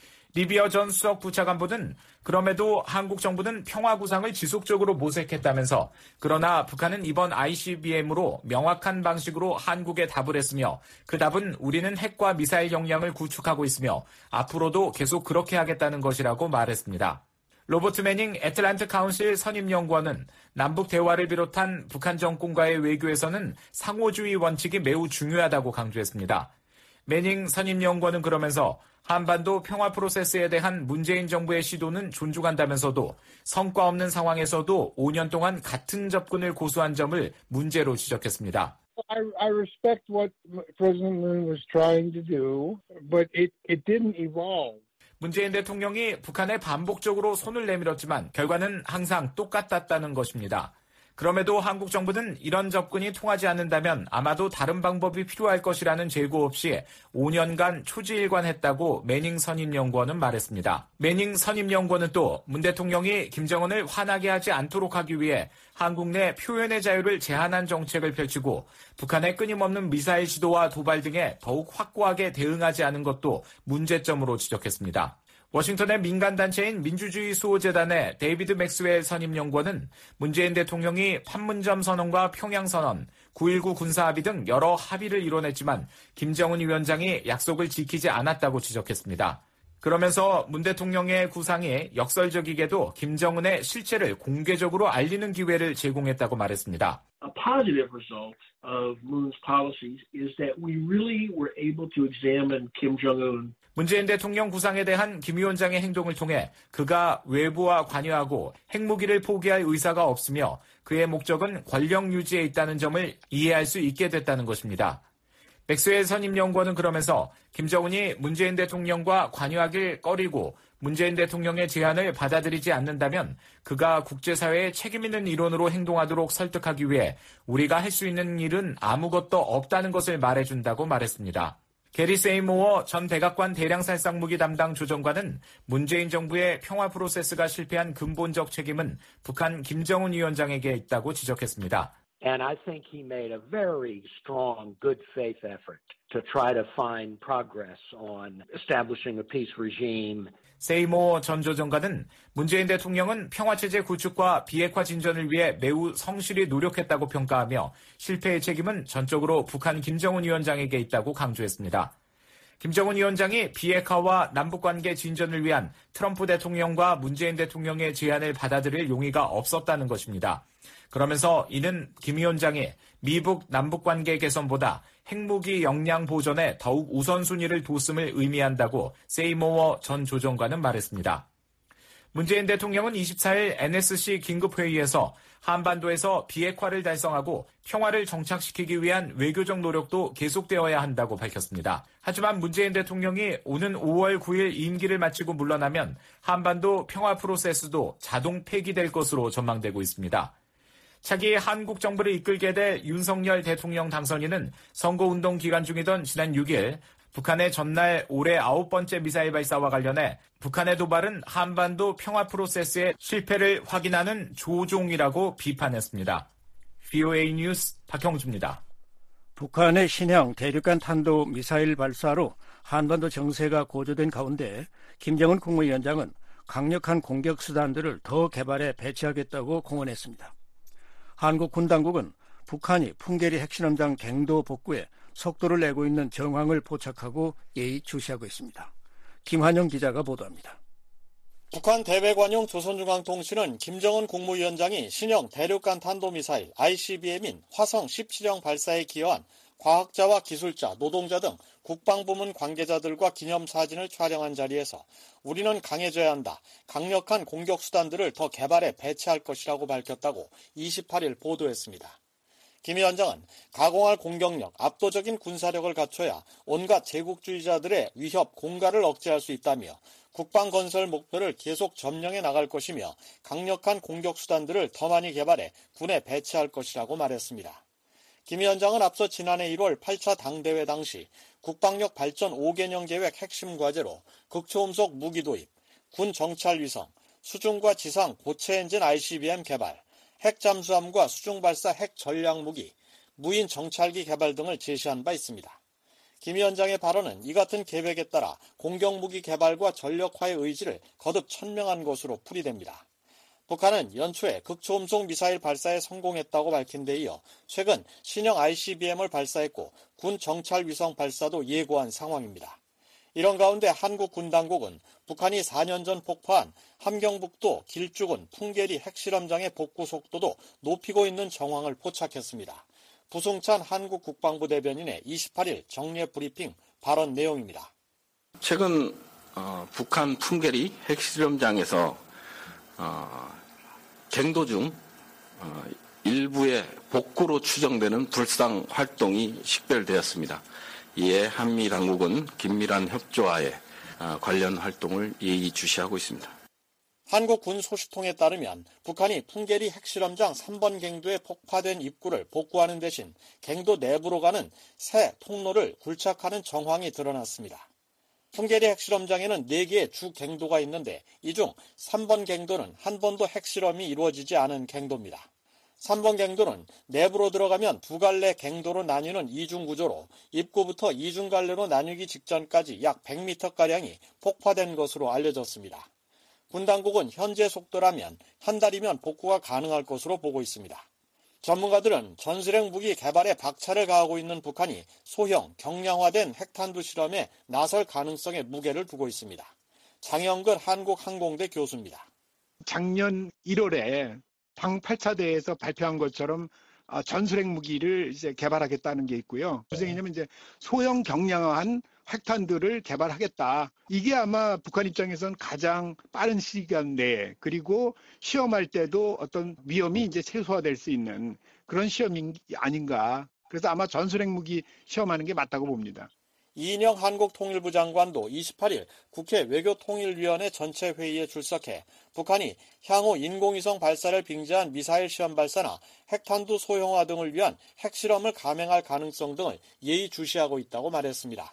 리비어 전 수석 부차관보는 그럼에도 한국 정부는 평화 구상을 지속적으로 모색했다면서 그러나 북한은 이번 아이씨비엠으로 명확한 방식으로 한국에 답을 했으며 그 답은 우리는 핵과 미사일 역량을 구축하고 있으며 앞으로도 계속 그렇게 하겠다는 것이라고 말했습니다. 로버트 매닝 애틀랜타 카운실 선임연구원은 남북 대화를 비롯한 북한 정권과의 외교에서는 상호주의 원칙이 매우 중요하다고 강조했습니다. 매닝 선임연구원은 그러면서 한반도 평화 프로세스에 대한 문재인 정부의 시도는 존중한다면서도 성과 없는 상황에서도 오 년 동안 같은 접근을 고수한 점을 문제로 지적했습니다. I, I respect what President Moon was trying to do, but it, it didn't evolve. 문재인 대통령이 북한에 반복적으로 손을 내밀었지만 결과는 항상 똑같았다는 것입니다. 그럼에도 한국 정부는 이런 접근이 통하지 않는다면 아마도 다른 방법이 필요할 것이라는 재고 없이 오 년간 초지일관했다고 매닝 선임연구원은 말했습니다. 매닝 선임연구원은 또 문 대통령이 김정은을 화나게 하지 않도록 하기 위해 한국 내 표현의 자유를 제한한 정책을 펼치고 북한의 끊임없는 미사일 시도와 도발 등에 더욱 확고하게 대응하지 않은 것도 문제점으로 지적했습니다. 워싱턴의 민간단체인 민주주의 수호재단의 데이비드 맥스웰 선임연구원은 문재인 대통령이 판문점 선언과 평양선언, 구일구 군사합의 등 여러 합의를 이뤄냈지만 김정은 위원장이 약속을 지키지 않았다고 지적했습니다. 그러면서 문 대통령의 구상이 역설적이게도 김정은의 실체를 공개적으로 알리는 기회를 제공했다고 말했습니다. A positive result of Moon's policies is that we really were able to examine Kim Jong-un. 문재인 대통령 구상에 대한 김 위원장의 행동을 통해 그가 외부와 관여하고 핵무기를 포기할 의사가 없으며 그의 목적은 권력 유지에 있다는 점을 이해할 수 있게 됐다는 것입니다. 맥스웰 선임연구원은 그러면서 김정은이 문재인 대통령과 관여하길 꺼리고 문재인 대통령의 제안을 받아들이지 않는다면 그가 국제사회의 책임있는 일원으로 행동하도록 설득하기 위해 우리가 할 수 있는 일은 아무것도 없다는 것을 말해준다고 말했습니다. 게리 세이모어 전 백악관 대량살상무기 담당 조정관은 문재인 정부의 평화 프로세스가 실패한 근본적 책임은 북한 김정은 위원장에게 있다고 지적했습니다. And I think he made a very strong good faith effort to try to find progress on establishing a peace regime. 세이모 전 조정관은 문재인 대통령은 평화체제 구축과 비핵화 진전을 위해 매우 성실히 노력했다고 평가하며 실패의 책임은 전적으로 북한 김정은 위원장에게 있다고 강조했습니다. 김정은 위원장이 비핵화와 남북관계 진전을 위한 트럼프 대통령과 문재인 대통령의 제안을 받아들일 용의가 없었다는 것입니다. 그러면서 이는 김 위원장이 미북 남북관계 개선보다 핵무기 역량 보존에 더욱 우선순위를 뒀음을 의미한다고 세이모어 전 조정관은 말했습니다. 문재인 대통령은 이십사일 엔에스씨 긴급회의에서 한반도에서 비핵화를 달성하고 평화를 정착시키기 위한 외교적 노력도 계속되어야 한다고 밝혔습니다. 하지만 문재인 대통령이 오는 오월 구일 임기를 마치고 물러나면 한반도 평화 프로세스도 자동 폐기될 것으로 전망되고 있습니다. 차기 한국 정부를 이끌게 될 윤석열 대통령 당선인은 선거운동 기간 중이던 지난 육일 북한의 전날 올해 아홉 번째 미사일 발사와 관련해 북한의 도발은 한반도 평화 프로세스의 실패를 확인하는 조종이라고 비판했습니다. 브이오에이 뉴스 박형주입니다. 북한의 신형 대륙간 탄도 미사일 발사로 한반도 정세가 고조된 가운데 김정은 국무위원장은 강력한 공격 수단들을 더 개발해 배치하겠다고 공언했습니다. 한국 군 당국은 북한이 풍계리 핵실험장 갱도 복구에 속도를 내고 있는 정황을 포착하고 예의주시하고 있습니다. 김환영 기자가 보도합니다. 북한 대외관용 조선중앙통신은 김정은 국무위원장이 신형 대륙간 탄도미사일 아이씨비엠인 화성 십칠형 발사에 기여한 과학자와 기술자, 노동자 등 국방부문 관계자들과 기념사진을 촬영한 자리에서 우리는 강해져야 한다. 강력한 공격수단들을 더 개발해 배치할 것이라고 밝혔다고 이십팔일 보도했습니다. 김 위원장은 가공할 공격력, 압도적인 군사력을 갖춰야 온갖 제국주의자들의 위협, 공갈을 억제할 수 있다며 국방 건설 목표를 계속 점령해 나갈 것이며 강력한 공격수단들을 더 많이 개발해 군에 배치할 것이라고 말했습니다. 김 위원장은 앞서 지난해 일월 팔 차 당대회 당시 국방력 발전 오 개년 계획 핵심 과제로 극초음속 무기 도입, 군 정찰 위성, 수중과 지상 고체 엔진 아이씨비엠 개발, 핵 잠수함과 수중 발사 핵 전략 무기, 무인 정찰기 개발 등을 제시한 바 있습니다. 김 위원장의 발언은 이 같은 계획에 따라 공격무기 개발과 전력화의 의지를 거듭 천명한 것으로 풀이됩니다. 북한은 연초에 극초음속 미사일 발사에 성공했다고 밝힌 데 이어 최근 신형 아이씨비엠을 발사했고 군 정찰 위성 발사도 예고한 상황입니다. 이런 가운데 한국 군 당국은 북한이 사 년 전 폭파한 함경북도 길쭉은 풍계리 핵실험장의 복구 속도도 높이고 있는 정황을 포착했습니다. 부승찬 한국 국방부 대변인의 이십팔 일 정례 브리핑 발언 내용입니다. 최근 어, 북한 풍계리 핵실험장에서 어, 갱도 중 어, 일부의 복구로 추정되는 불상 활동이 식별되었습니다. 이에 한미 당국은 긴밀한 협조하에 어, 관련 활동을 예의주시하고 있습니다. 한국 군 소식통에 따르면 북한이 풍계리 핵실험장 삼 번 갱도에 폭파된 입구를 복구하는 대신 갱도 내부로 가는 새 통로를 굴착하는 정황이 드러났습니다. 풍계리 핵실험장에는 네 개의 주 갱도가 있는데 이 중 삼 번 갱도는 한 번도 핵실험이 이루어지지 않은 갱도입니다. 삼 번 갱도는 내부로 들어가면 두 갈래 갱도로 나뉘는 이중 구조로 입구부터 이중 갈래로 나뉘기 직전까지 약 백 미터가량이 폭파된 것으로 알려졌습니다. 군 당국은 현재 속도라면 한 달이면 복구가 가능할 것으로 보고 있습니다. 전문가들은 전술핵 무기 개발에 박차를 가하고 있는 북한이 소형, 경량화된 핵탄두 실험에 나설 가능성에 무게를 두고 있습니다. 장영근 한국항공대 교수입니다. 작년 일월에 방팔차대에서 발표한 것처럼 전술핵 무기를 이제 개발하겠다는 게 있고요. 무슨 얘기냐면 이제 소형 경량화한 핵탄두를 개발하겠다. 이게 아마 북한 입장에서는 가장 빠른 시간 내에 그리고 시험할 때도 어떤 위험이 이제 최소화될 수 있는 그런 시험이 아닌가. 그래서 아마 전술핵 무기 시험하는 게 맞다고 봅니다. 이인영 한국통일부 장관도 이십팔 일 국회 외교통일위원회 전체 회의에 출석해 북한이 향후 인공위성 발사를 빙자한 미사일 시험 발사나 핵탄두 소형화 등을 위한 핵실험을 감행할 가능성 등을 예의주시하고 있다고 말했습니다.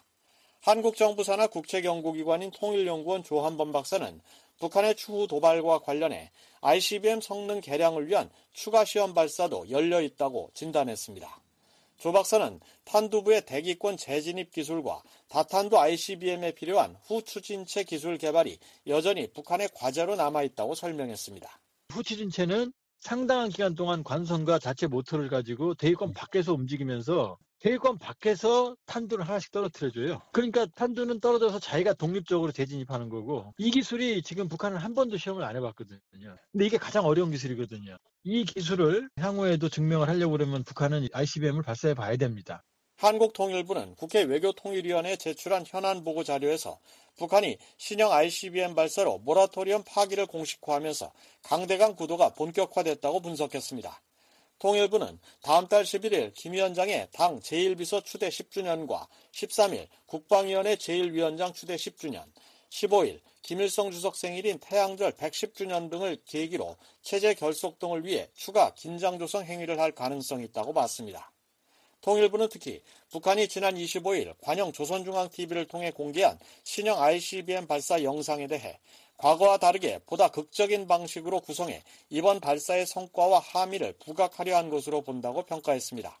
한국 정부 산하 국책연구기관인 통일연구원 조한범 박사는 북한의 추후 도발과 관련해 아이씨비엠 성능 개량을 위한 추가 시험 발사도 열려 있다고 진단했습니다. 조 박사는 탄두부의 대기권 재진입 기술과 다탄두 아이씨비엠에 필요한 후추진체 기술 개발이 여전히 북한의 과제로 남아있다고 설명했습니다. 후추진체는 상당한 기간 동안 관선과 자체 모터를 가지고 대기권 밖에서 움직이면서 대기권 밖에서 탄두를 하나씩 떨어뜨려줘요. 그러니까 탄두는 떨어져서 자기가 독립적으로 재진입하는 거고 이 기술이 지금 북한은 한 번도 시험을 안 해봤거든요. 근데 이게 가장 어려운 기술이거든요. 이 기술을 향후에도 증명을 하려고 그러면 북한은 아이씨비엠을 발사해 봐야 됩니다. 한국통일부는 국회 외교통일위원회에 제출한 현안 보고 자료에서 북한이 신형 아이씨비엠 발사로 모라토리엄 파기를 공식화하면서 강대강 구도가 본격화됐다고 분석했습니다. 통일부는 다음 달 십일 일 김 위원장의 당 제일 비서 추대 십 주년과 십삼 일 국방위원회 제일 위원장 추대 십 주년, 십오 일 김일성 주석 생일인 태양절 백십 주년 등을 계기로 체제 결속 등을 위해 추가 긴장 조성 행위를 할 가능성이 있다고 봤습니다. 통일부는 특히 북한이 지난 이십오 일 관영 조선중앙티비를 통해 공개한 신형 아이씨비엠 발사 영상에 대해 과거와 다르게 보다 극적인 방식으로 구성해 이번 발사의 성과와 함의를 부각하려 한 것으로 본다고 평가했습니다.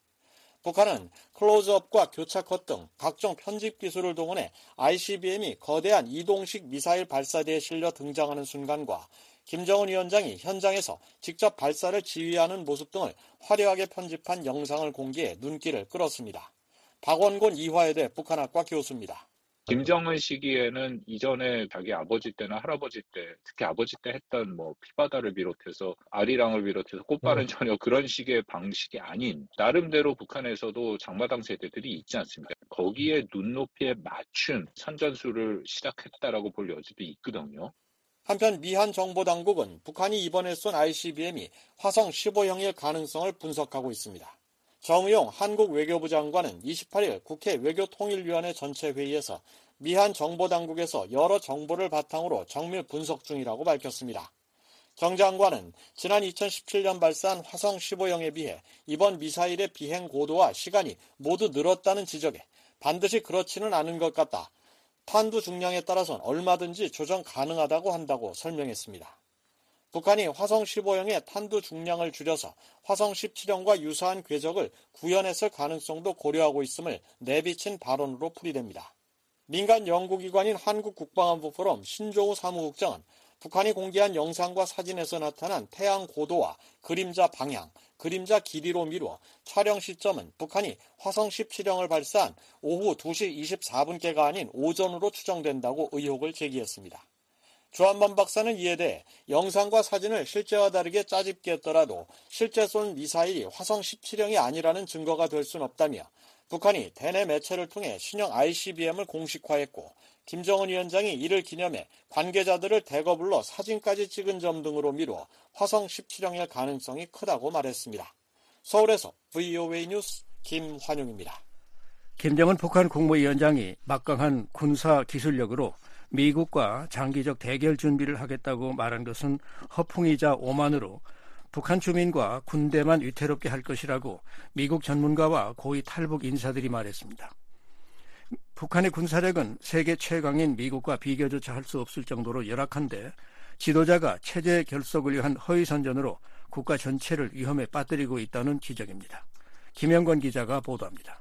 북한은 클로즈업과 교차컷 등 각종 편집 기술을 동원해 아이씨비엠이 거대한 이동식 미사일 발사대에 실려 등장하는 순간과 김정은 위원장이 현장에서 직접 발사를 지휘하는 모습 등을 화려하게 편집한 영상을 공개해 눈길을 끌었습니다. 박원곤 이화여대 북한학과 교수입니다. 김정은 시기에는 이전에 자기 아버지 때나 할아버지 때, 특히 아버지 때 했던 뭐 피바다를 비롯해서 아리랑을 비롯해서 꽃바른 음. 전혀 그런 식의 방식이 아닌 나름대로 북한에서도 장마당 세대들이 있지 않습니까? 거기에 눈높이에 맞춘 선전술을 시작했다라고 볼 여지도 있거든요. 한편 미한 정보당국은 북한이 이번에 쏜 아이씨비엠이 화성 십오형일 가능성을 분석하고 있습니다. 정의용 한국 외교부 장관은 이십팔 일 국회 외교통일위원회 전체 회의에서 미한 정보당국에서 여러 정보를 바탕으로 정밀 분석 중이라고 밝혔습니다. 정 장관은 지난 이천십칠 년 발사한 화성 십오형에 비해 이번 미사일의 비행 고도와 시간이 모두 늘었다는 지적에 반드시 그렇지는 않은 것 같다. 탄두 중량에 따라선 얼마든지 조정 가능하다고 한다고 설명했습니다. 북한이 화성 십오형의 탄두 중량을 줄여서 화성 십칠형과 유사한 궤적을 구현했을 가능성도 고려하고 있음을 내비친 발언으로 풀이됩니다. 민간 연구기관인 한국국방안보포럼 신조우 사무국장은 북한이 공개한 영상과 사진에서 나타난 태양 고도와 그림자 방향, 그림자 길이로 미루어 촬영 시점은 북한이 화성 십칠형을 발사한 오후 두시 이십사분께가 아닌 오전으로 추정된다고 의혹을 제기했습니다. 주한만 박사는 이에 대해 영상과 사진을 실제와 다르게 짜집게 했더라도 실제 쏜 미사일이 화성 십칠형이 아니라는 증거가 될 순 없다며 북한이 대내 매체를 통해 신형 아이씨비엠을 공식화했고 김정은 위원장이 이를 기념해 관계자들을 대거 불러 사진까지 찍은 점 등으로 미루어 화성 십칠형일 가능성이 크다고 말했습니다. 서울에서 브이오에이 뉴스 김환용입니다. 김정은 북한 국무위원장이 막강한 군사 기술력으로 미국과 장기적 대결 준비를 하겠다고 말한 것은 허풍이자 오만으로 북한 주민과 군대만 위태롭게 할 것이라고 미국 전문가와 고위 탈북 인사들이 말했습니다. 북한의 군사력은 세계 최강인 미국과 비교조차 할 수 없을 정도로 열악한데 지도자가 체제 결속을 위한 허위선전으로 국가 전체를 위험에 빠뜨리고 있다는 지적입니다. 김영권 기자가 보도합니다.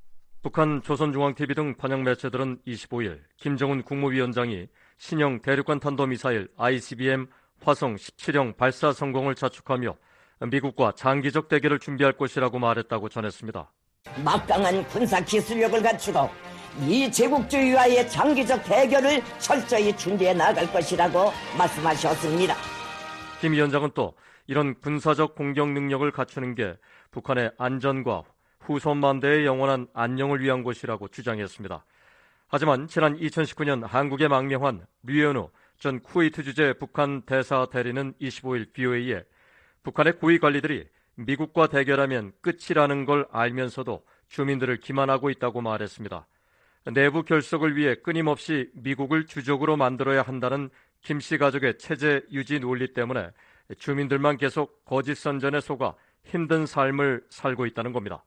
북한 조선중앙티비 등 관영 매체들은 이십오일 김정은 국무위원장이 신형 대륙간 탄도미사일 아이씨비엠 화성 십칠형 발사 성공을 자축하며 미국과 장기적 대결을 준비할 것이라고 말했다고 전했습니다. 막강한 군사 기술력을 갖추고 이 제국주의와의 장기적 대결을 철저히 준비해 나갈 것이라고 말씀하셨습니다. 김 위원장은 또 이런 군사적 공격 능력을 갖추는 게 북한의 안전과 후손만대의 영원한 안녕을 위한 것이라고 주장했습니다. 하지만 지난 이천십구년 한국에 망명한 류현우 전 쿠웨이트 주재 북한 대사 대리는 이십오일 브이오에이에 북한의 고위 관리들이 미국과 대결하면 끝이라는 걸 알면서도 주민들을 기만하고 있다고 말했습니다. 내부 결속을 위해 끊임없이 미국을 주적으로 만들어야 한다는 김씨 가족의 체제 유지 논리 때문에 주민들만 계속 거짓 선전에 속아 힘든 삶을 살고 있다는 겁니다.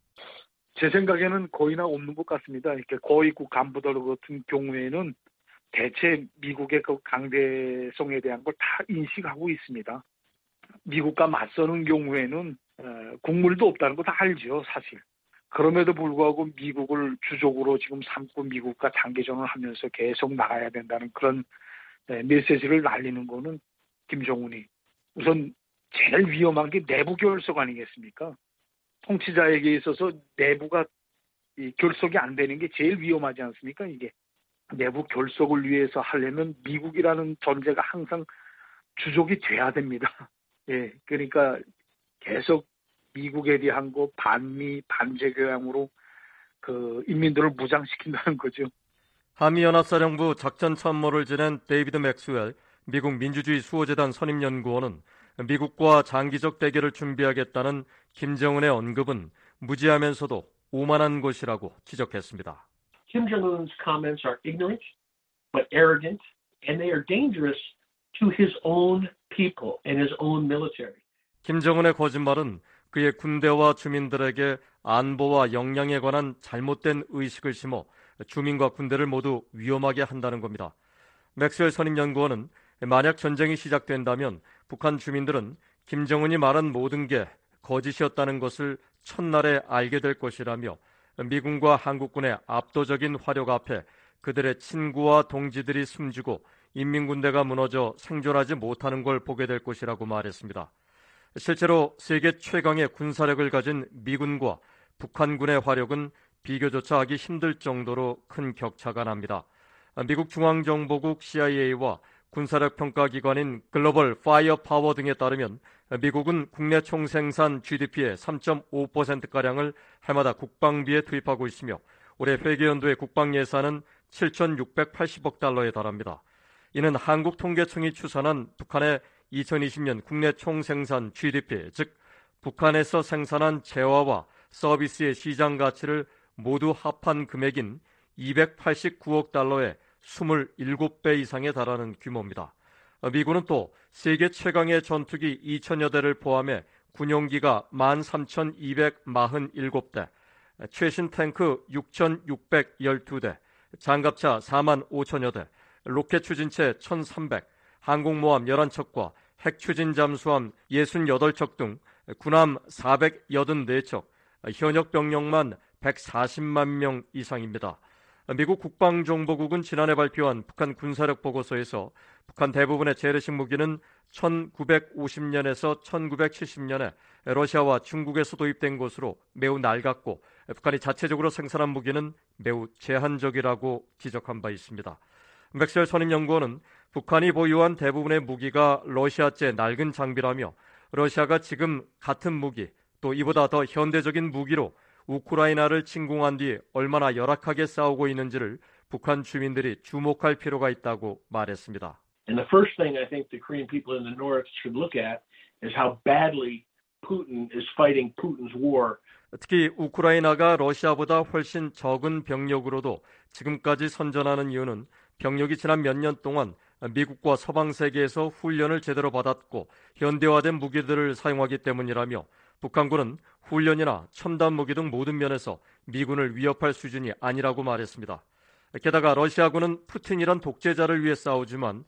제 생각에는 거의나 없는 것 같습니다. 이렇게 고위급 간부들 같은 경우에는 대체 미국의 그 강대성에 대한 걸 다 인식하고 있습니다. 미국과 맞서는 경우에는 국물도 없다는 거 다 알죠, 사실. 그럼에도 불구하고 미국을 주적으로 지금 삼고 미국과 장기전을 하면서 계속 나가야 된다는 그런 메시지를 날리는 거는 김정은이 우선 제일 위험한 게 내부 결속 아니겠습니까? 통치자에게 있어서 내부가 이 결속이 안 되는 게 제일 위험하지 않습니까? 이게 내부 결속을 위해서 하려면 미국이라는 존재가 항상 주족이 돼야 됩니다. 예, 그러니까 계속 미국에 대한 거 반미 반제 교양으로 그 인민들을 무장시킨다는 거죠. 한미연합사령부 작전 참모를 지낸 데이비드 맥스웰 미국 민주주의 수호재단 선임연구원은 미국과 장기적 대결을 준비하겠다는 김정은의 언급은 무지하면서도 오만한 것이라고 지적했습니다. Kim Jong-un's comments are ignorant, but arrogant, and they are dangerous to his own people and his own military. 김정은의 거짓말은 그의 군대와 주민들에게 안보와 역량에 관한 잘못된 의식을 심어 주민과 군대를 모두 위험하게 한다는 겁니다. 맥스웰 선임연구원은 만약 전쟁이 시작된다면 북한 주민들은 김정은이 말한 모든 게 거짓이었다는 것을 첫날에 알게 될 것이라며 미군과 한국군의 압도적인 화력 앞에 그들의 친구와 동지들이 숨지고 인민군대가 무너져 생존하지 못하는 걸 보게 될 것이라고 말했습니다. 실제로 세계 최강의 군사력을 가진 미군과 북한군의 화력은 비교조차 하기 힘들 정도로 큰 격차가 납니다. 미국 중앙정보국 씨아이에이와 군사력 평가기관인 글로벌 파이어 파워 등에 따르면 미국은 국내 총생산 지디피의 삼 점 오 퍼센트가량을 해마다 국방비에 투입하고 있으며 올해 회계연도의 국방 예산은 칠천육백팔십억 달러에 달합니다. 이는 한국통계청이 추산한 북한의 이천이십년 국내 총생산 지디피, 즉 북한에서 생산한 재화와 서비스의 시장 가치를 모두 합한 금액인 이백팔십구억 달러의 이십칠 배 이상에 달하는 규모입니다. 미군은 또 세계 최강의 전투기 이천여 대를 포함해 군용기가 만 삼천이백사십칠 대, 최신 탱크 육천육백십이 대, 장갑차 사만 오천여 대, 로켓 추진체 천삼백, 항공모함 열한 척과 핵 추진 잠수함 육십팔 척 등 군함 사백팔십사 척, 현역 병력만 백사십만 명 이상입니다. 미국 국방정보국은 지난해 발표한 북한 군사력 보고서에서 북한 대부분의 재래식 무기는 천구백오십 년에서 천구백칠십 년에 러시아와 중국에서 도입된 것으로 매우 낡았고 북한이 자체적으로 생산한 무기는 매우 제한적이라고 지적한 바 있습니다. 맥스웰 선임연구원은 북한이 보유한 대부분의 무기가 러시아제 낡은 장비라며 러시아가 지금 같은 무기 또 이보다 더 현대적인 무기로 우크라이나를 침공한 뒤 얼마나 열악하게 싸우고 있는지를 북한 주민들이 주목할 필요가 있다고 말했습니다. And the first thing I think the Korean people in the north should look at is how badly Putin is fighting Putin's war. 특히 우크라이나가 러시아보다 훨씬 적은 병력으로도 지금까지 선전하는 이유는 병력이 지난 몇 년 동안 미국과 서방 세계에서 훈련을 제대로 받았고 현대화된 무기들을 사용하기 때문이라며 북한군은 훈련이나 첨단 무기 등 모든 면에서 미군을 위협할 수준이 아니라고 말했습니다. 게다가 러시아군은 푸틴이란 독재자를 위해 싸우지만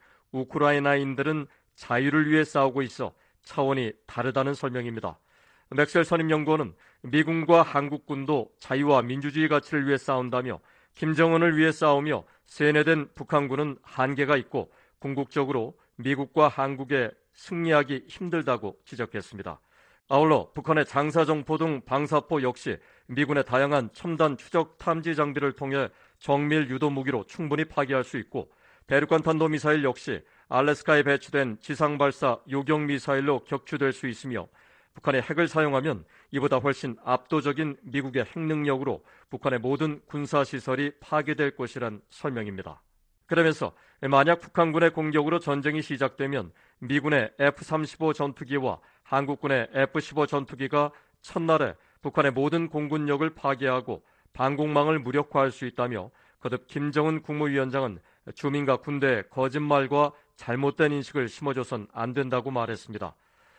우크라이나인들은 자유를 위해 싸우고 있어 차원이 다르다는 설명입니다. 맥스웰 선임연구원은 미군과 한국군도 자유와 민주주의 가치를 위해 싸운다며 김정은을 위해 싸우며 세뇌된 북한군은 한계가 있고 궁극적으로 미국과 한국에 승리하기 힘들다고 지적했습니다. 아울러 북한의 장사정포 등 방사포 역시 미군의 다양한 첨단 추적 탐지 장비를 통해 정밀 유도 무기로 충분히 파괴할 수 있고 대륙간 탄도미사일 역시 알래스카에 배치된 지상발사 요격 미사일로 격추될 수 있으며 북한의 핵을 사용하면 이보다 훨씬 압도적인 미국의 핵 능력으로 북한의 모든 군사시설이 파괴될 것이란 설명입니다. 그러면서 만약 북한군의 공격으로 전쟁이 시작되면 미군의 에프 삼십오 전투기와 한국군의 에프 십오 전투기가 첫날에 북한의 모든 공군력을 파괴하고 방공망을 무력화할 수 있다며 거듭 김정은 국무위원장은 주민과 군대의 거짓말과 잘못된 인식을 심어줘선 안 된다고 말했습니다.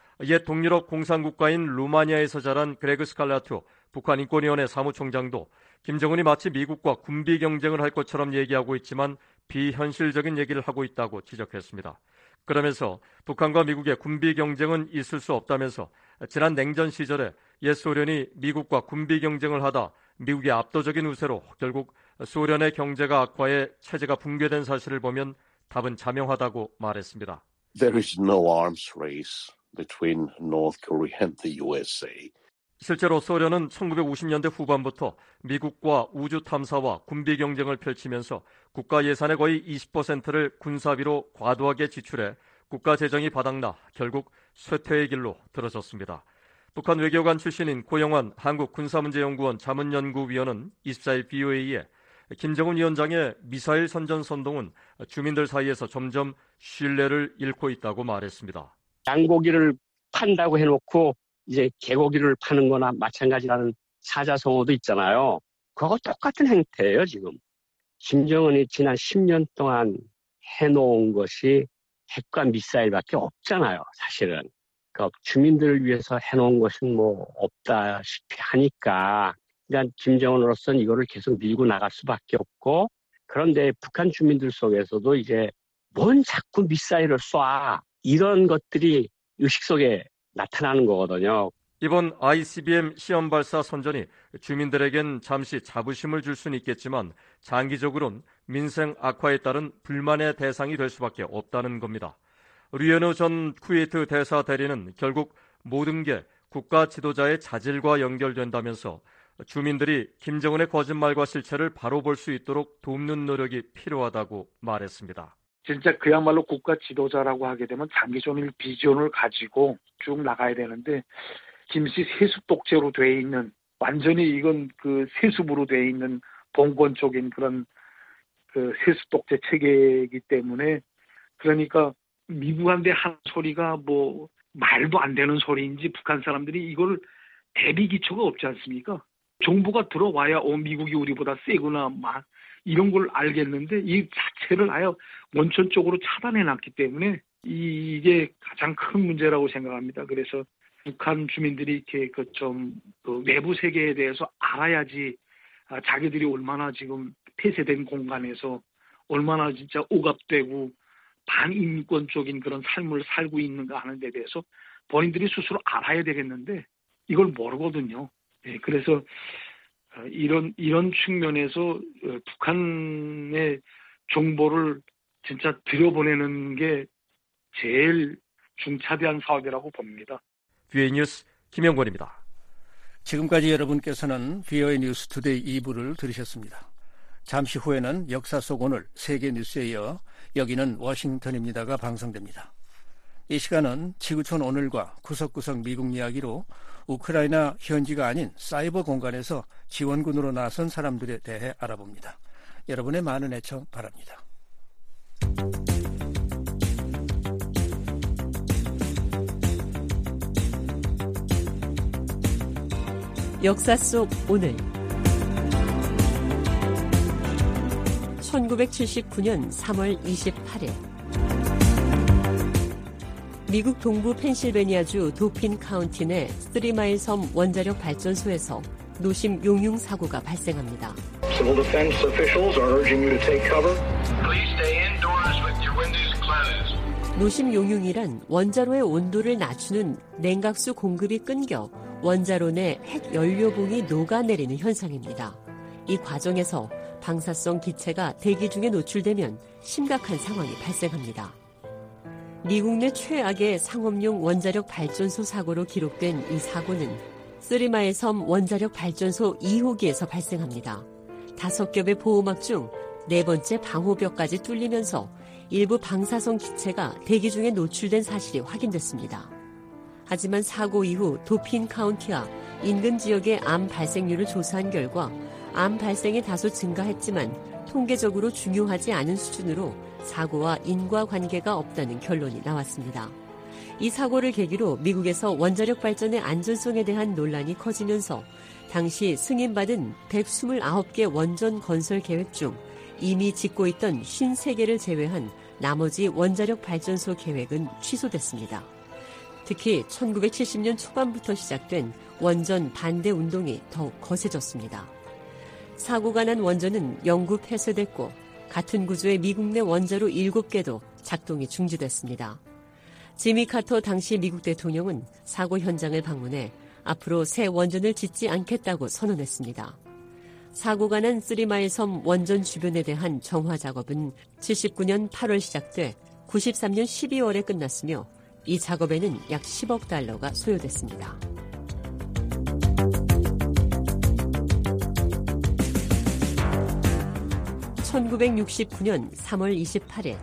옛 동유럽 공산국가인 루마니아에서 자란 그레그 스칼라투 북한 인권위원회 사무총장도 김정은이 마치 미국과 군비 경쟁을 할 것처럼 얘기하고 있지만 비현실적인 얘기를 하고 있다고 지적했습니다. 그러면서 북한과 미국의 군비 경쟁은 있을 수 없다면서 지난 냉전 시절에 옛 소련이 미국과 군비 경쟁을 하다 미국의 압도적인 우세로 결국 소련의 경제가 악화해 체제가 붕괴된 사실을 보면 답은 자명하다고 말했습니다. There is no arms race between North Korea and the 유 에스 에이. 실제로 소련은 천구백오십 년대 후반부터 미국과 우주 탐사와 군비 경쟁을 펼치면서 국가 예산의 거의 이십 퍼센트를 군사비로 과도하게 지출해 국가 재정이 바닥나 결국 쇠퇴의 길로 들어섰습니다. 북한 외교관 출신인 고영환 한국군사문제연구원 자문연구위원은 이십사일 브이오에이에 김정은 위원장의 미사일 선전 선동은 주민들 사이에서 점점 신뢰를 잃고 있다고 말했습니다. 양고기를 판다고 해놓고 이제 개고기를 파는 거나 마찬가지라는 사자성어도 있잖아요. 그거하고 똑같은 행태예요, 지금. 김정은이 지난 십 년 동안 해놓은 것이 핵과 미사일밖에 없잖아요, 사실은. 그러니까 주민들을 위해서 해놓은 것은 뭐 없다시피 하니까 그냥 김정은으로서는 이거를 계속 밀고 나갈 수밖에 없고, 그런데 북한 주민들 속에서도 이제 뭔 자꾸 미사일을 쏴, 이런 것들이 의식 속에 나타나는 거거든요. 이번 아이씨비엠 시험 발사 선전이 주민들에겐 잠시 자부심을 줄 수는 있겠지만 장기적으로는 민생 악화에 따른 불만의 대상이 될 수밖에 없다는 겁니다. 류엔우 전 쿠웨이트 대사 대리는 결국 모든 게 국가 지도자의 자질과 연결된다면서 주민들이 김정은의 거짓말과 실체를 바로 볼 수 있도록 돕는 노력이 필요하다고 말했습니다. 진짜 그야말로 국가 지도자라고 하게 되면 장기적인 비전을 가지고 쭉 나가야 되는데 김씨 세습 독재로 돼 있는, 완전히 이건 그 세습으로 돼 있는 봉건적인 그런 그 세습 독재 체계이기 때문에, 그러니까 미국한테 한 소리가 뭐 말도 안 되는 소리인지 북한 사람들이 이걸 대비 기초가 없지 않습니까? 정부가 들어와야 어 미국이 우리보다 세구나 막 이런 걸 알겠는데 이 자체를 아예 원천적으로 차단해놨기 때문에 이게 가장 큰 문제라고 생각합니다. 그래서 북한 주민들이 이렇게 그 좀 그 외부 세계에 대해서 알아야지 자기들이 얼마나 지금 폐쇄된 공간에서 얼마나 진짜 억압되고 반인권적인 그런 삶을 살고 있는가 하는 데 대해서 본인들이 스스로 알아야 되겠는데 이걸 모르거든요. 예, 그래서 이런 이런 측면에서 북한의 정보를 진짜 들여보내는 게 제일 중차대한 사업이라고 봅니다. 브이오에이 뉴스 김영권입니다. 지금까지 여러분께서는 브이오에이 뉴스 투데이 이 부를 들으셨습니다. 잠시 후에는 역사 속 오늘 세계 뉴스에 이어 여기는 워싱턴입니다가 방송됩니다. 이 시간은 지구촌 오늘과 구석구석 미국 이야기로 우크라이나 현지가 아닌 사이버 공간에서 지원군으로 나선 사람들에 대해 알아봅니다. 여러분의 많은 애청 바랍니다. 역사 속 오늘 천구백칠십구 년 삼월 이십팔일 미국 동부 펜실베니아주 도핀 카운티 내 쓰리마일 섬 원자력 발전소에서 노심 용융 사고가 발생합니다. Civil defense officials are urging you to take cover. Please stay indoors with your windows closed. 노심 용융이란 원자로의 온도를 낮추는 냉각수 공급이 끊겨 원자로 내 핵 연료봉이 녹아내리는 현상입니다. 이 과정에서 방사성 기체가 대기 중에 노출되면 심각한 상황이 발생합니다. 미국 내 최악의 상업용 원자력 발전소 사고로 기록된 이 사고는 쓰리마일 섬 원자력 발전소 이 호기에서 발생합니다. 다섯 겹의 보호막 중 네 번째 방호벽까지 뚫리면서 일부 방사성 기체가 대기 중에 노출된 사실이 확인됐습니다. 하지만 사고 이후 도핀 카운티와 인근 지역의 암 발생률을 조사한 결과 암 발생이 다소 증가했지만 통계적으로 중요하지 않은 수준으로 사고와 인과관계가 없다는 결론이 나왔습니다. 이 사고를 계기로 미국에서 원자력 발전의 안전성에 대한 논란이 커지면서 당시 승인받은 백이십구 개 원전 건설 계획 중 이미 짓고 있던 오십삼 개를 제외한 나머지 원자력 발전소 계획은 취소됐습니다. 특히 천구백칠십 년 초반부터 시작된 원전 반대 운동이 더욱 거세졌습니다. 사고가 난 원전은 영구 폐쇄됐고 같은 구조의 미국 내 원자로 일곱 개도 작동이 중지됐습니다. 지미 카터 당시 미국 대통령은 사고 현장을 방문해 앞으로 새 원전을 짓지 않겠다고 선언했습니다. 사고가 난 쓰리마일 섬 원전 주변에 대한 정화 작업은 칠십구 년 팔월 시작돼 구십삼 년 십이월에 끝났으며 이 작업에는 약 십억 달러가 소요됐습니다. 천구백육십구 년 삼월 이십팔일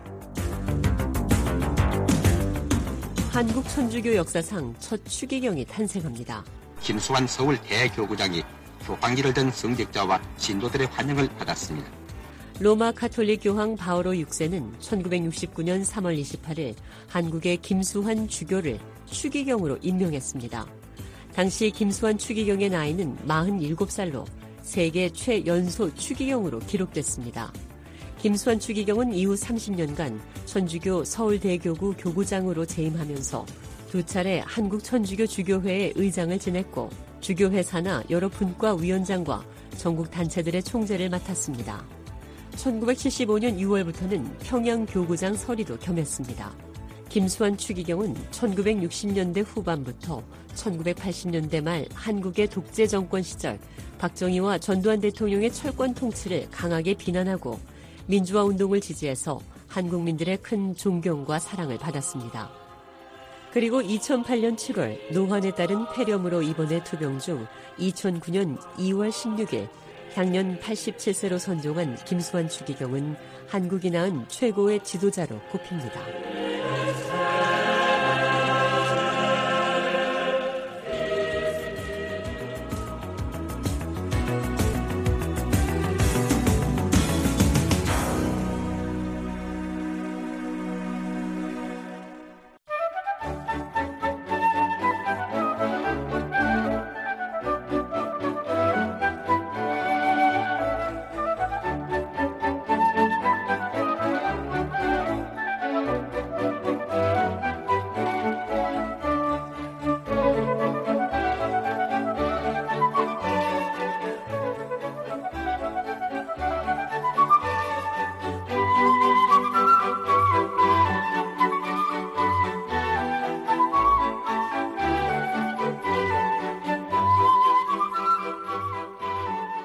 한국 천주교 역사상 첫 추기경이 탄생합니다. 김수환 서울 대교구장이 교황기를 든 성직자와 신도들의 환영을 받았습니다. 로마 가톨릭 교황 바오로 육 세는 천구백육십구 년 삼월 이십팔일 한국의 김수환 주교를 추기경으로 임명했습니다. 당시 김수환 추기경의 나이는 마흔일곱 살로 세계 최연소 추기경으로 기록됐습니다. 김수환 추기경은 이후 삼십 년간 천주교 서울대교구 교구장으로 재임하면서 두 차례 한국천주교 주교회의 의장을 지냈고 주교회 산하 여러 분과 위원장과 전국 단체들의 총재를 맡았습니다. 천구백칠십오 년 유월부터는 평양교구장 서리도 겸했습니다. 김수환 추기경은 천구백육십 년대 후반부터 천구백팔십 년대 말 한국의 독재 정권 시절 박정희와 전두환 대통령의 철권 통치를 강하게 비난하고 민주화 운동을 지지해서 한국민들의 큰 존경과 사랑을 받았습니다. 그리고 이천팔 년 칠월 노환에 따른 폐렴으로 입원해 투병 중 이천구 년 이월 십육일 향년 팔십칠 세로 선종한 김수환 추기경은 한국이 낳은 최고의 지도자로 꼽힙니다.